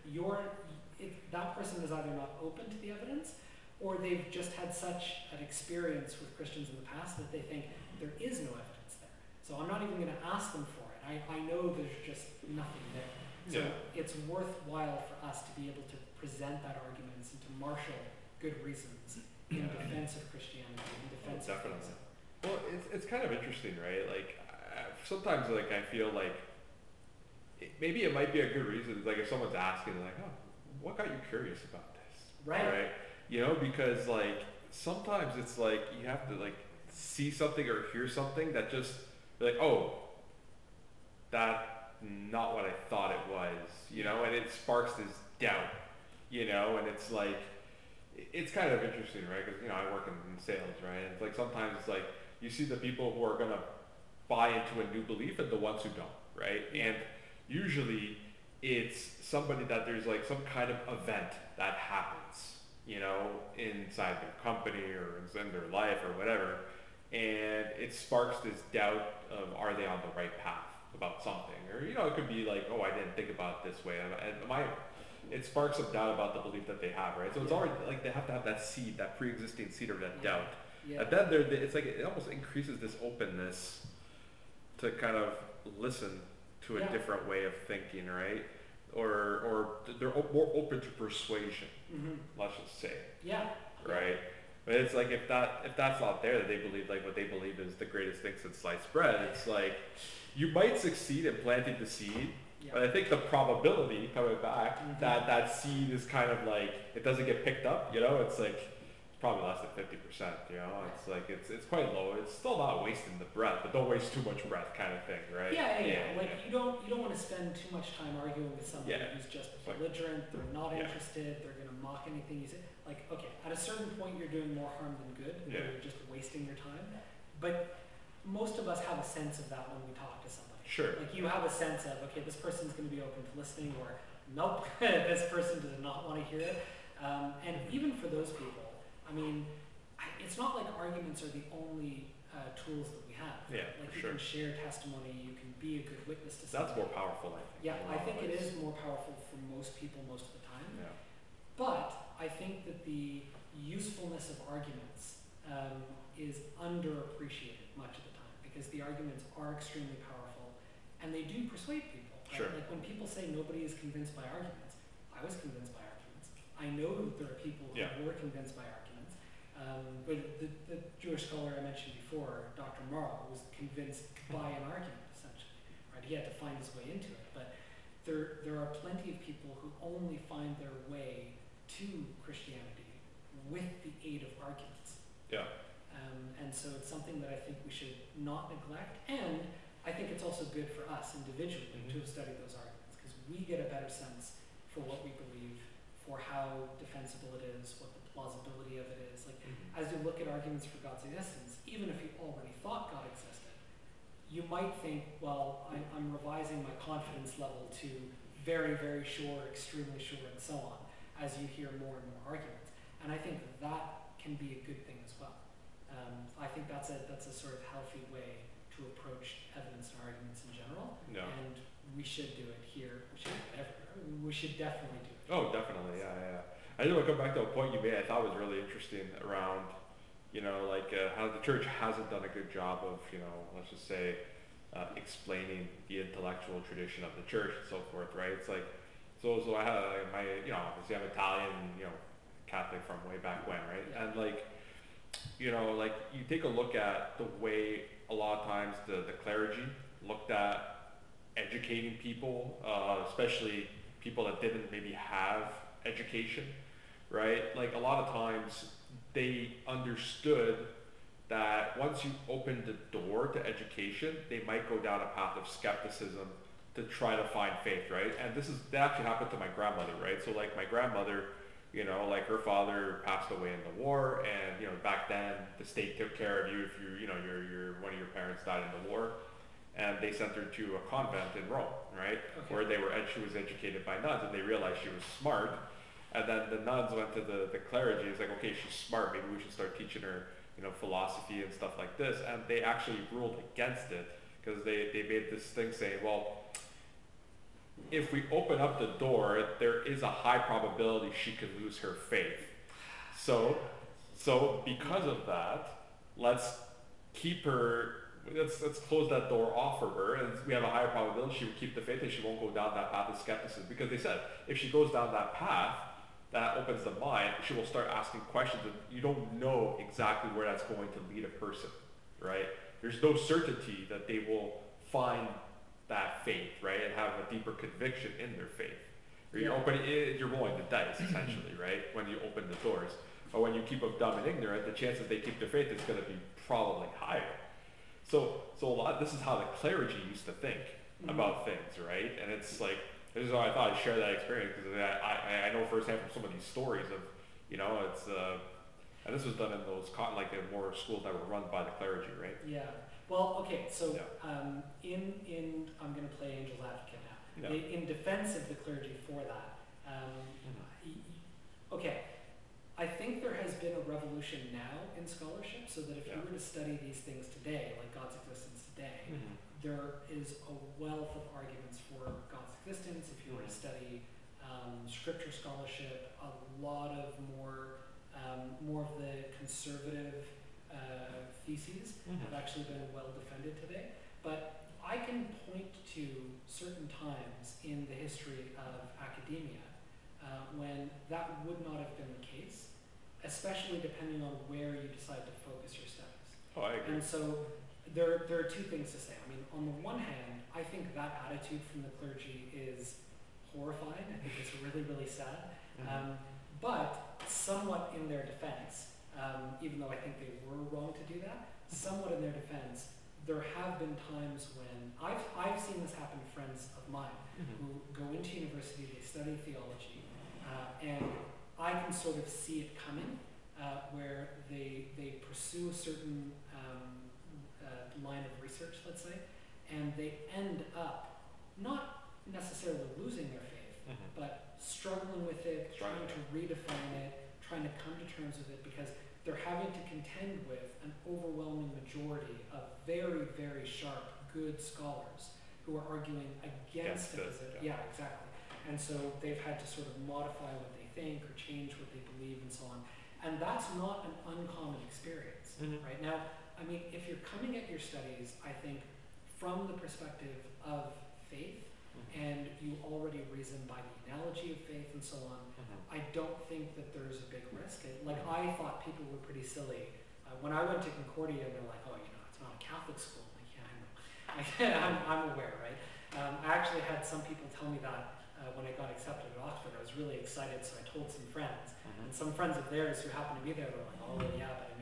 C: that person is either not open to the evidence, or they've just had such an experience with Christians in the past that they think there is no evidence there. So I'm not even going to ask them for it. I know there's just nothing there. So it's worthwhile for us to be able to present that arguments and to marshal good reasons in defense of Christianity, in defense of
E: definitely. Well, it's kind of interesting, right? Like, sometimes, like, I feel like maybe it might be a good reason. Like, if someone's asking, like, oh, what got you curious about this?
C: Right.
E: You know, because, like, sometimes it's like you have to, like, see something or hear something that just, like, oh, that's not what I thought it was, you know, and it sparks this doubt, you know, and it's like, it's kind of interesting, right? Because, you know, I work in sales, right? And it's like sometimes it's like you see the people who are going to buy into a new belief and the ones who don't, right? And usually it's somebody that there's like some kind of event that happens, you know, inside their company or in their life or whatever, and it sparks this doubt of, are they on the right path about something? Or, you know, it could be like, oh, I didn't think about it this way, and it sparks some doubt about the belief that they have, right? So it's already like they have to have that seed, that pre-existing seed of that doubt. And then it's like it almost increases this openness to kind of listen to a different way of thinking, right? Or they're more open to persuasion. Let's just say, right? But it's like if that's not there, that they believe like what they believe is the greatest thing since sliced bread. It's like you might succeed in planting the seed. But I think the probability coming back that seed is kind of like it doesn't get picked up, you know, it's like probably less than 50%, you know. It's like it's quite low. It's still not wasting the breath, but don't waste too much breath kind of thing, right?
C: Like you don't want to spend too much time arguing with somebody who's just belligerent, they're not interested, they're gonna mock anything you say. Like, okay, at a certain point you're doing more harm than good, where you're just wasting your time. But most of us have a sense of that when we talk to somebody.
E: Sure.
C: Like you have a sense of, okay, this person's going to be open to listening, or nope, this person does not want to hear it. And even for those people, I mean, it's not like arguments are the only tools that we have. Like you can share testimony, you can be a good witness to something.
E: That's more powerful, I think.
C: Yeah, I think it is more powerful for most people most of the time. But I think that the usefulness of arguments is underappreciated much of the time, because the arguments are extremely powerful and they do persuade people. Right? Like when people say nobody is convinced by arguments, I was convinced by arguments. I know that there are people who were convinced by arguments. But the Jewish scholar I mentioned before, Dr. Marl, was convinced by an argument, essentially. Right? He had to find his way into it. But there are plenty of people who only find their way to Christianity with the aid of arguments. And so it's something that I think we should not neglect, and I think it's also good for us individually to have studied those arguments, because we get a better sense for what we believe, for how defensible it is, what the plausibility of it is. Like, as you look at arguments for God's existence, even if you already thought God existed, you might think, well, I'm revising my confidence level to very, very sure, extremely sure, and so on, as you hear more and more arguments. And I think that can be a good thing as well. I think that's a sort of healthy way to approach evidence and arguments in general.
E: Yeah.
C: And we should do it here. We should do it everywhere. We should definitely do it.
E: Oh, definitely, yeah. I do want to come back to a point you made I thought was really interesting around, like how the church hasn't done a good job of, let's just say, explaining the intellectual tradition of the church and so forth, right? It's like, so I had my, obviously I'm Italian, Catholic from way back when, right?
C: Yeah.
E: And like you take a look at the way a lot of times the clergy looked at educating people, especially people that didn't maybe have education, right? Like a lot of times they understood that once you opened the door to education, they might go down a path of skepticism to try to find faith, right? And that actually happened to my grandmother, right? So like my grandmother, like her father passed away in the war, and back then the state took care of you if your one of your parents died in the war, and they sent her to a convent in Rome, right?
C: Okay.
E: Where she was educated by nuns, and they realized she was smart, and then the nuns went to the clergy. It's like, okay, she's smart, maybe we should start teaching her philosophy and stuff like this, and they actually ruled against it because they made this thing saying, well, if we open up the door, there is a high probability she could lose her faith. So because of that, let's close that door off for her, and we have a higher probability she will keep the faith and she won't go down that path of skepticism. Because they said if she goes down that path, that opens the mind, she will start asking questions, and you don't know exactly where that's going to lead a person, right? There's no certainty that they will find that faith, right, and have a deeper conviction in their faith. You're rolling the dice, essentially, right, when you open the doors. But when you keep them dumb and ignorant, the chances they keep their faith is going to be probably higher. So this is how the clergy used to think about things, right? And it's like, this is why I thought I'd share that experience, because I know firsthand from some of these stories of, it's, and this was done in those, like the more schools that were run by the clergy, right?
C: Yeah. Well, okay, so
E: Yeah.
C: in I'm going to play angel's advocate now.
E: Yeah.
C: In defense of the clergy for that, okay, I think there has been a revolution now in scholarship, so that if you were to study these things today, like God's existence today, there is a wealth of arguments for God's existence. If you were to study scripture scholarship, a lot of more of the conservative theses have actually been well defended today. But I can point to certain times in the history of academia when that would not have been the case, especially depending on where you decide to focus your studies.
E: Oh, I agree.
C: And so there are two things to say. I mean, on the one hand, I think that attitude from the clergy is horrifying. I think it's really, really sad. But somewhat in their defense, even though I think they were wrong to do that, somewhat in their defense, there have been times when I've seen this happen to friends of mine who go into university, they study theology, and I can sort of see it coming, where they pursue a certain line of research, let's say, and they end up not necessarily losing their faith, but struggling with it, trying to redefine it, trying to come to terms with it, because they're having to contend with an overwhelming majority of very, very sharp, good scholars who are arguing against it. Yeah, exactly. And so they've had to sort of modify what they think or change what they believe and so on. And that's not an uncommon experience, right? Now, I mean, if you're coming at your studies, I think, from the perspective of faith, and you already reason by the analogy of faith and so on, I don't think that there's a big risk. I thought people were pretty silly. When I went to Concordia, they're like, oh, it's not a Catholic school. I'm like, yeah, I know. I'm aware, right? I actually had some people tell me that when I got accepted at Oxford. I was really excited, so I told some friends. And some friends of theirs who happened to be there were like, oh, yeah, but I mean,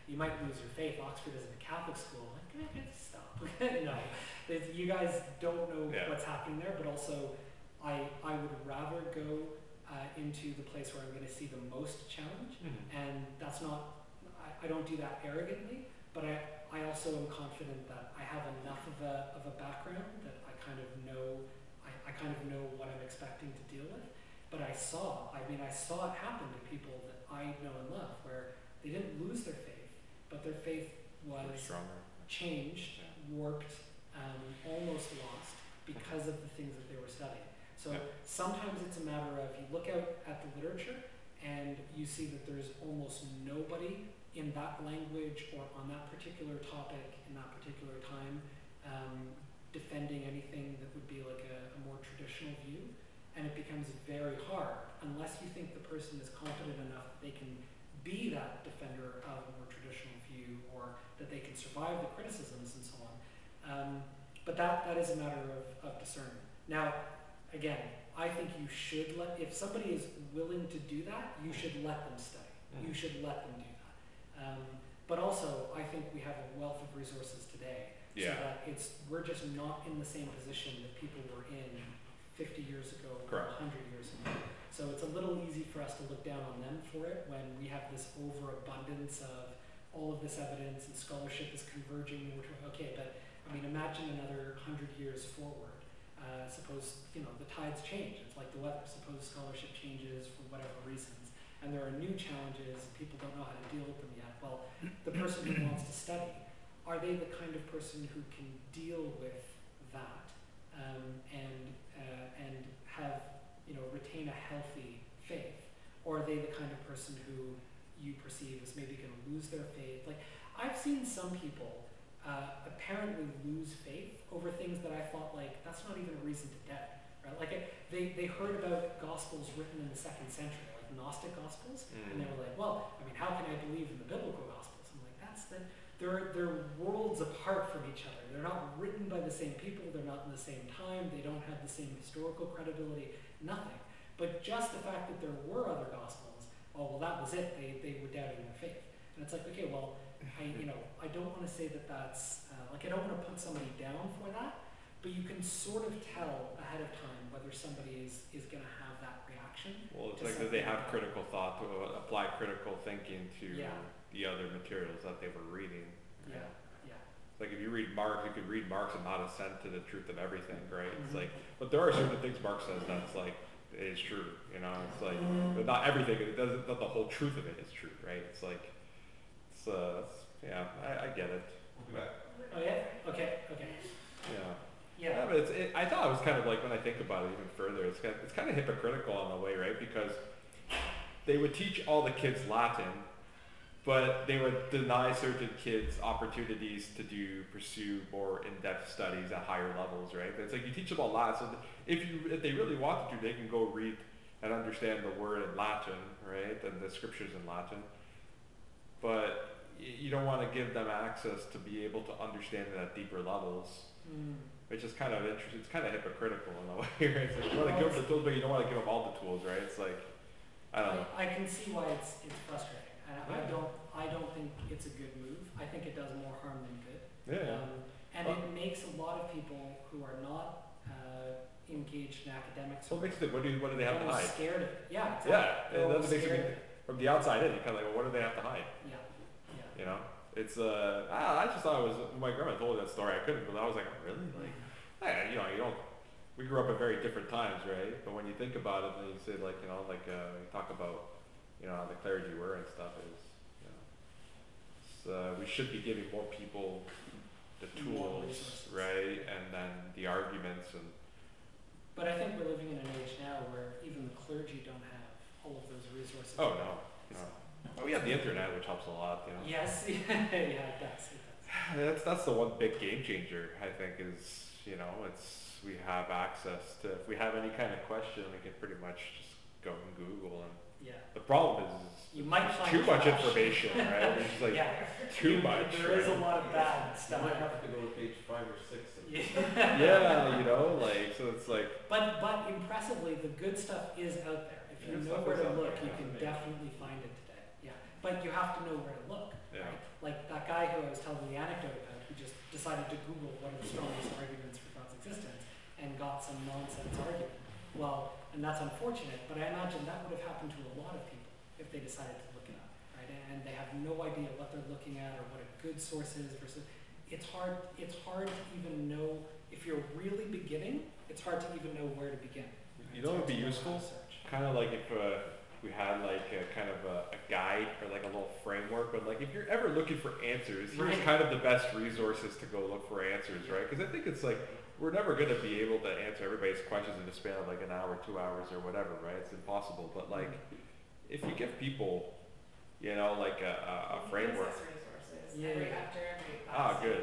C: you might lose your faith. Oxford isn't a Catholic school. Like, stop. No, you guys don't know
E: Yeah.
C: what's happening there, but also I would rather go into the place where I'm going to see the most challenge, and that's not, I don't do that arrogantly, but I also am confident that I have enough of a background that I kind of know, I kind of know what I'm expecting to deal with. But I saw it happen to people that I know and love, where they didn't lose their faith, but their faith was
E: Stronger.
C: changed,
E: Yeah.
C: warped, almost lost because of the things that they were studying. So
E: Yeah.
C: sometimes it's a matter of you look out at the literature and you see that there's almost nobody in that language or on that particular topic in that particular time defending anything that would be like a more traditional view. And it becomes very hard unless you think the person is competent enough that they can be that defender of a more traditional view, or that they can survive the criticisms and so on. But that is a matter of discernment. Now, again, I think you should if somebody is willing to do that, you should let them study. You should let them do that. But also, I think we have a wealth of resources today, so that we're just not in the same position that people were in 50 years ago or 100 years ago. So it's a little easy for us to look down on them for it when we have this overabundance of all of this evidence and scholarship is converging. Okay, but I mean, imagine another 100 years forward. Suppose, the tides change. It's like the weather. Suppose scholarship changes for whatever reasons, and there are new challenges and people don't know how to deal with them yet. Well, the person who wants to study, are they the kind of person who can deal with that and have, retain a healthy faith? Or are they the kind of person who you perceive as maybe going to lose their faith? Like, I've seen some people apparently lose faith over things that I thought, like, that's not even a reason to doubt, right? Like, they heard about gospels written in the 2nd century, like Gnostic gospels, and they were like, well, I mean, how can I believe in the biblical gospels? I'm like, they're worlds apart from each other. They're not written by the same people, they're not in the same time, they don't have the same historical credibility, nothing. But just the fact that there were other gospels, that was it, they were doubting their faith. And it's like, okay, well, I don't want to say that's, I don't want to put somebody down for that, but you can sort of tell ahead of time whether somebody is going to have that reaction.
E: Well, it's like that they have critical thought to apply critical thinking to the other materials that they were reading.
C: Yeah.
E: Like if you read Marx, you could read Marx and not assent to the truth of everything, right? It's like, but there are certain things Marx says that's like, it is true, It's like, but not everything, not the whole truth of it is true, right? It's like, I get it.
C: Oh yeah? Okay.
E: Yeah, but I thought it was kind of like, when I think about it even further, it's kind of hypocritical in a way, right? Because they would teach all the kids Latin, but they would deny certain kids opportunities to pursue more in-depth studies at higher levels, right? It's like you teach them all Latin, so if they really wanted to, they can go read and understand the word in Latin, right? And the scriptures in Latin. But you don't want to give them access to be able to understand it at deeper levels. Which is kind of interesting. It's kind of hypocritical in a way, right? It's like you want to give them the tools, but you don't want to give them all the tools, right? It's like, I don't know.
C: I can see why it's frustrating. I don't think it's a good move. I think it does more harm than good. And it makes a lot of people who are not engaged in academics.
E: What do they have to hide?
C: Scared of it. Yeah. Exactly.
E: Yeah. And that's basically from the outside in. You're kind of like, well, what do they have to hide?
C: Yeah.
E: It's I just thought it was, when my grandma told me that story, I couldn't, but I was like, really? Like, you don't, we grew up at very different times, right? But when you think about it, and you say like, you talk about, how the clergy were and stuff, we should be giving more people the tools, right? And then the arguments and.
C: But I think we're living in an age now where even the clergy don't have all of those resources.
E: Oh no. Oh, we have the internet, which helps a lot,
C: Yes, it does.
E: That's the one big game changer, I think, is, we have access to, if we have any kind of question, we can pretty much just go and Google, and the problem is
C: you might find
E: too much information, right? It's just like too much.
C: There is a lot of bad stuff.
D: You might have to go to page 5 or 6.
E: So it's like.
C: But impressively, the good stuff is out there. If you know where to look, you can definitely find it today. Yeah, but you have to know where to look, right? Like that guy who I was telling the anecdote about, who just decided to Google what are the strongest arguments for God's existence and got some nonsense argument. Well, and that's unfortunate, but I imagine that would have happened to a lot of people if they decided to look it up, right? And they have no idea what they're looking at or what a good source is versus. It's hard to even know, if you're really beginning, it's hard to even know where to begin.
E: You know what would be useful? Kind of like if we had like a kind of a guide or like a little framework, but like if you're ever looking for answers, here's
C: Right.
E: kind of the best resources to go look for answers, right? Because I think it's like, we're never going to be able to answer everybody's questions in the span of like an hour, 2 hours or whatever, right? It's impossible. But like, if you give people, you know, like a framework.
C: Yeah.
E: Good.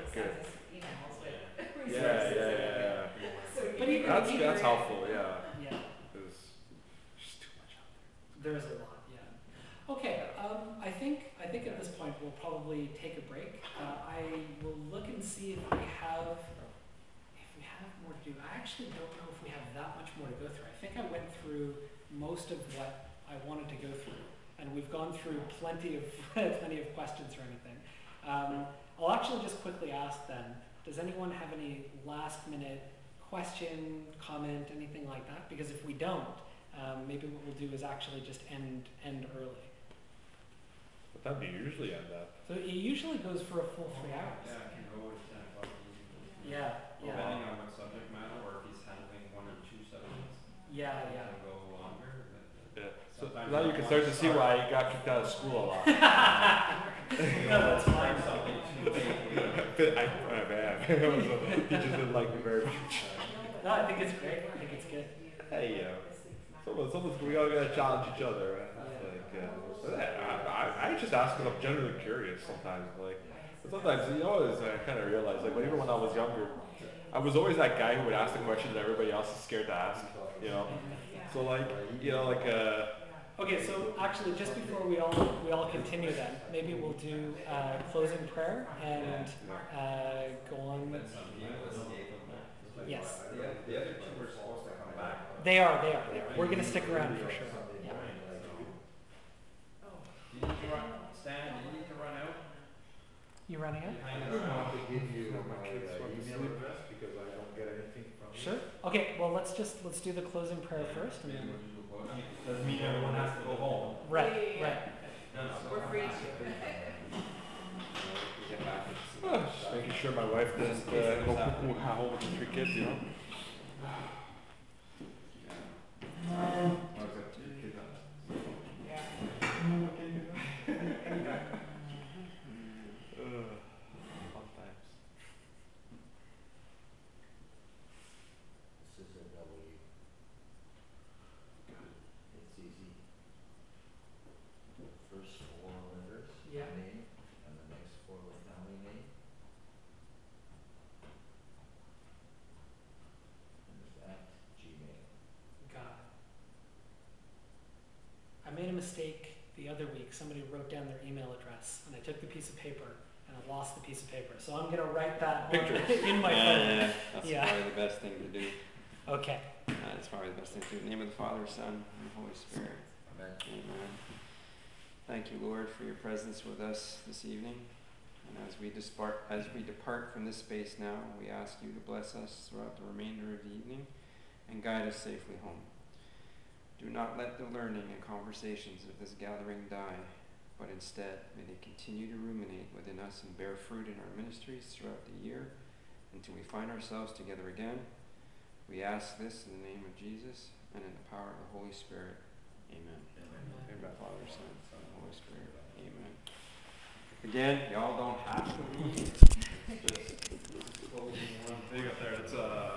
C: Yeah.
E: Yeah.
C: But even
E: That's helpful, yeah.
C: Yeah,
E: There's just too much out
C: there's a lot, yeah. Okay, I think at this point we'll probably take a break. I will look and see if we have more to do. I actually don't know if we have that much more to go through. I think I went through most of what I wanted to go through, and we've gone through plenty of questions or anything. I'll actually just quickly ask then, does anyone have any last minute question, comment, anything like that? Because if we don't, maybe what we'll do is actually just end early.
E: But that'd be usually end up.
C: So it usually goes for a full 3 hours.
A: Yeah, it can go to 10 o'clock.
C: Yeah,
A: Depending on what subject matter, or if he's handling 1 or 2 subjects.
C: yeah.
A: It can go longer.
E: Yeah. So
A: Sometimes
E: now you can start to see why you got kicked out of school a lot.
C: No, that's fine.
A: Something too late.
E: Teachers didn't like me very much.
C: No, I think it's great. I think it's good.
E: Hey, sometimes we all gotta challenge each other. Right? I just ask because I'm generally curious sometimes. Like, sometimes, you know, as I kind of realize, like, even when I was younger, I was always that guy who would ask the question that everybody else is scared to ask. You know, so like, you know, like
C: Okay, so actually, just before we all continue, then maybe we'll do closing prayer and go on. Yes.
A: The other 2 were supposed to come back.
C: They are. We're gonna stick around for sure. Yeah.
A: Do you need to run, Stan, do you need to run out?
C: You running out?
A: Behind
F: I
A: us?
F: want to give you my email address because I don't get anything from you.
C: Sure. Okay. Well, let's do the closing prayer first, and then.
A: Doesn't mean everyone has to go home.
C: Right.
G: We're free to.
A: Get back.
E: just making sure my wife doesn't go cuckoo home with the 3 kids. You know. Fun times.
F: This is a W. It's easy. The first 4 letters,
C: Yeah.
F: name, and the next 4 the family name. And it's at Gmail.
C: Got it. I made a mistake the other week. Somebody wrote down their email address, and I took the piece of paper and I lost the piece of paper. So I'm gonna write that in my phone.
A: That's
C: Yeah.
A: probably the best thing to do.
C: Okay.
A: That's probably the best thing to do. In the name of the Father, Son, and Holy Spirit.
F: Amen.
A: Amen. Thank you, Lord, for your presence with us this evening. And as we depart from this space now, we ask you to bless us throughout the remainder of the evening and guide us safely home. Do not let the learning and conversations of this gathering die, but instead may they continue to ruminate within us and bear fruit in our ministries throughout the year until we find ourselves together again. We ask this in the name of Jesus and in the power of the Holy Spirit. Amen. In the Father, Son, and Holy Spirit. Amen. Again, y'all don't have to leave. Just closing one.
E: There you go. There. It's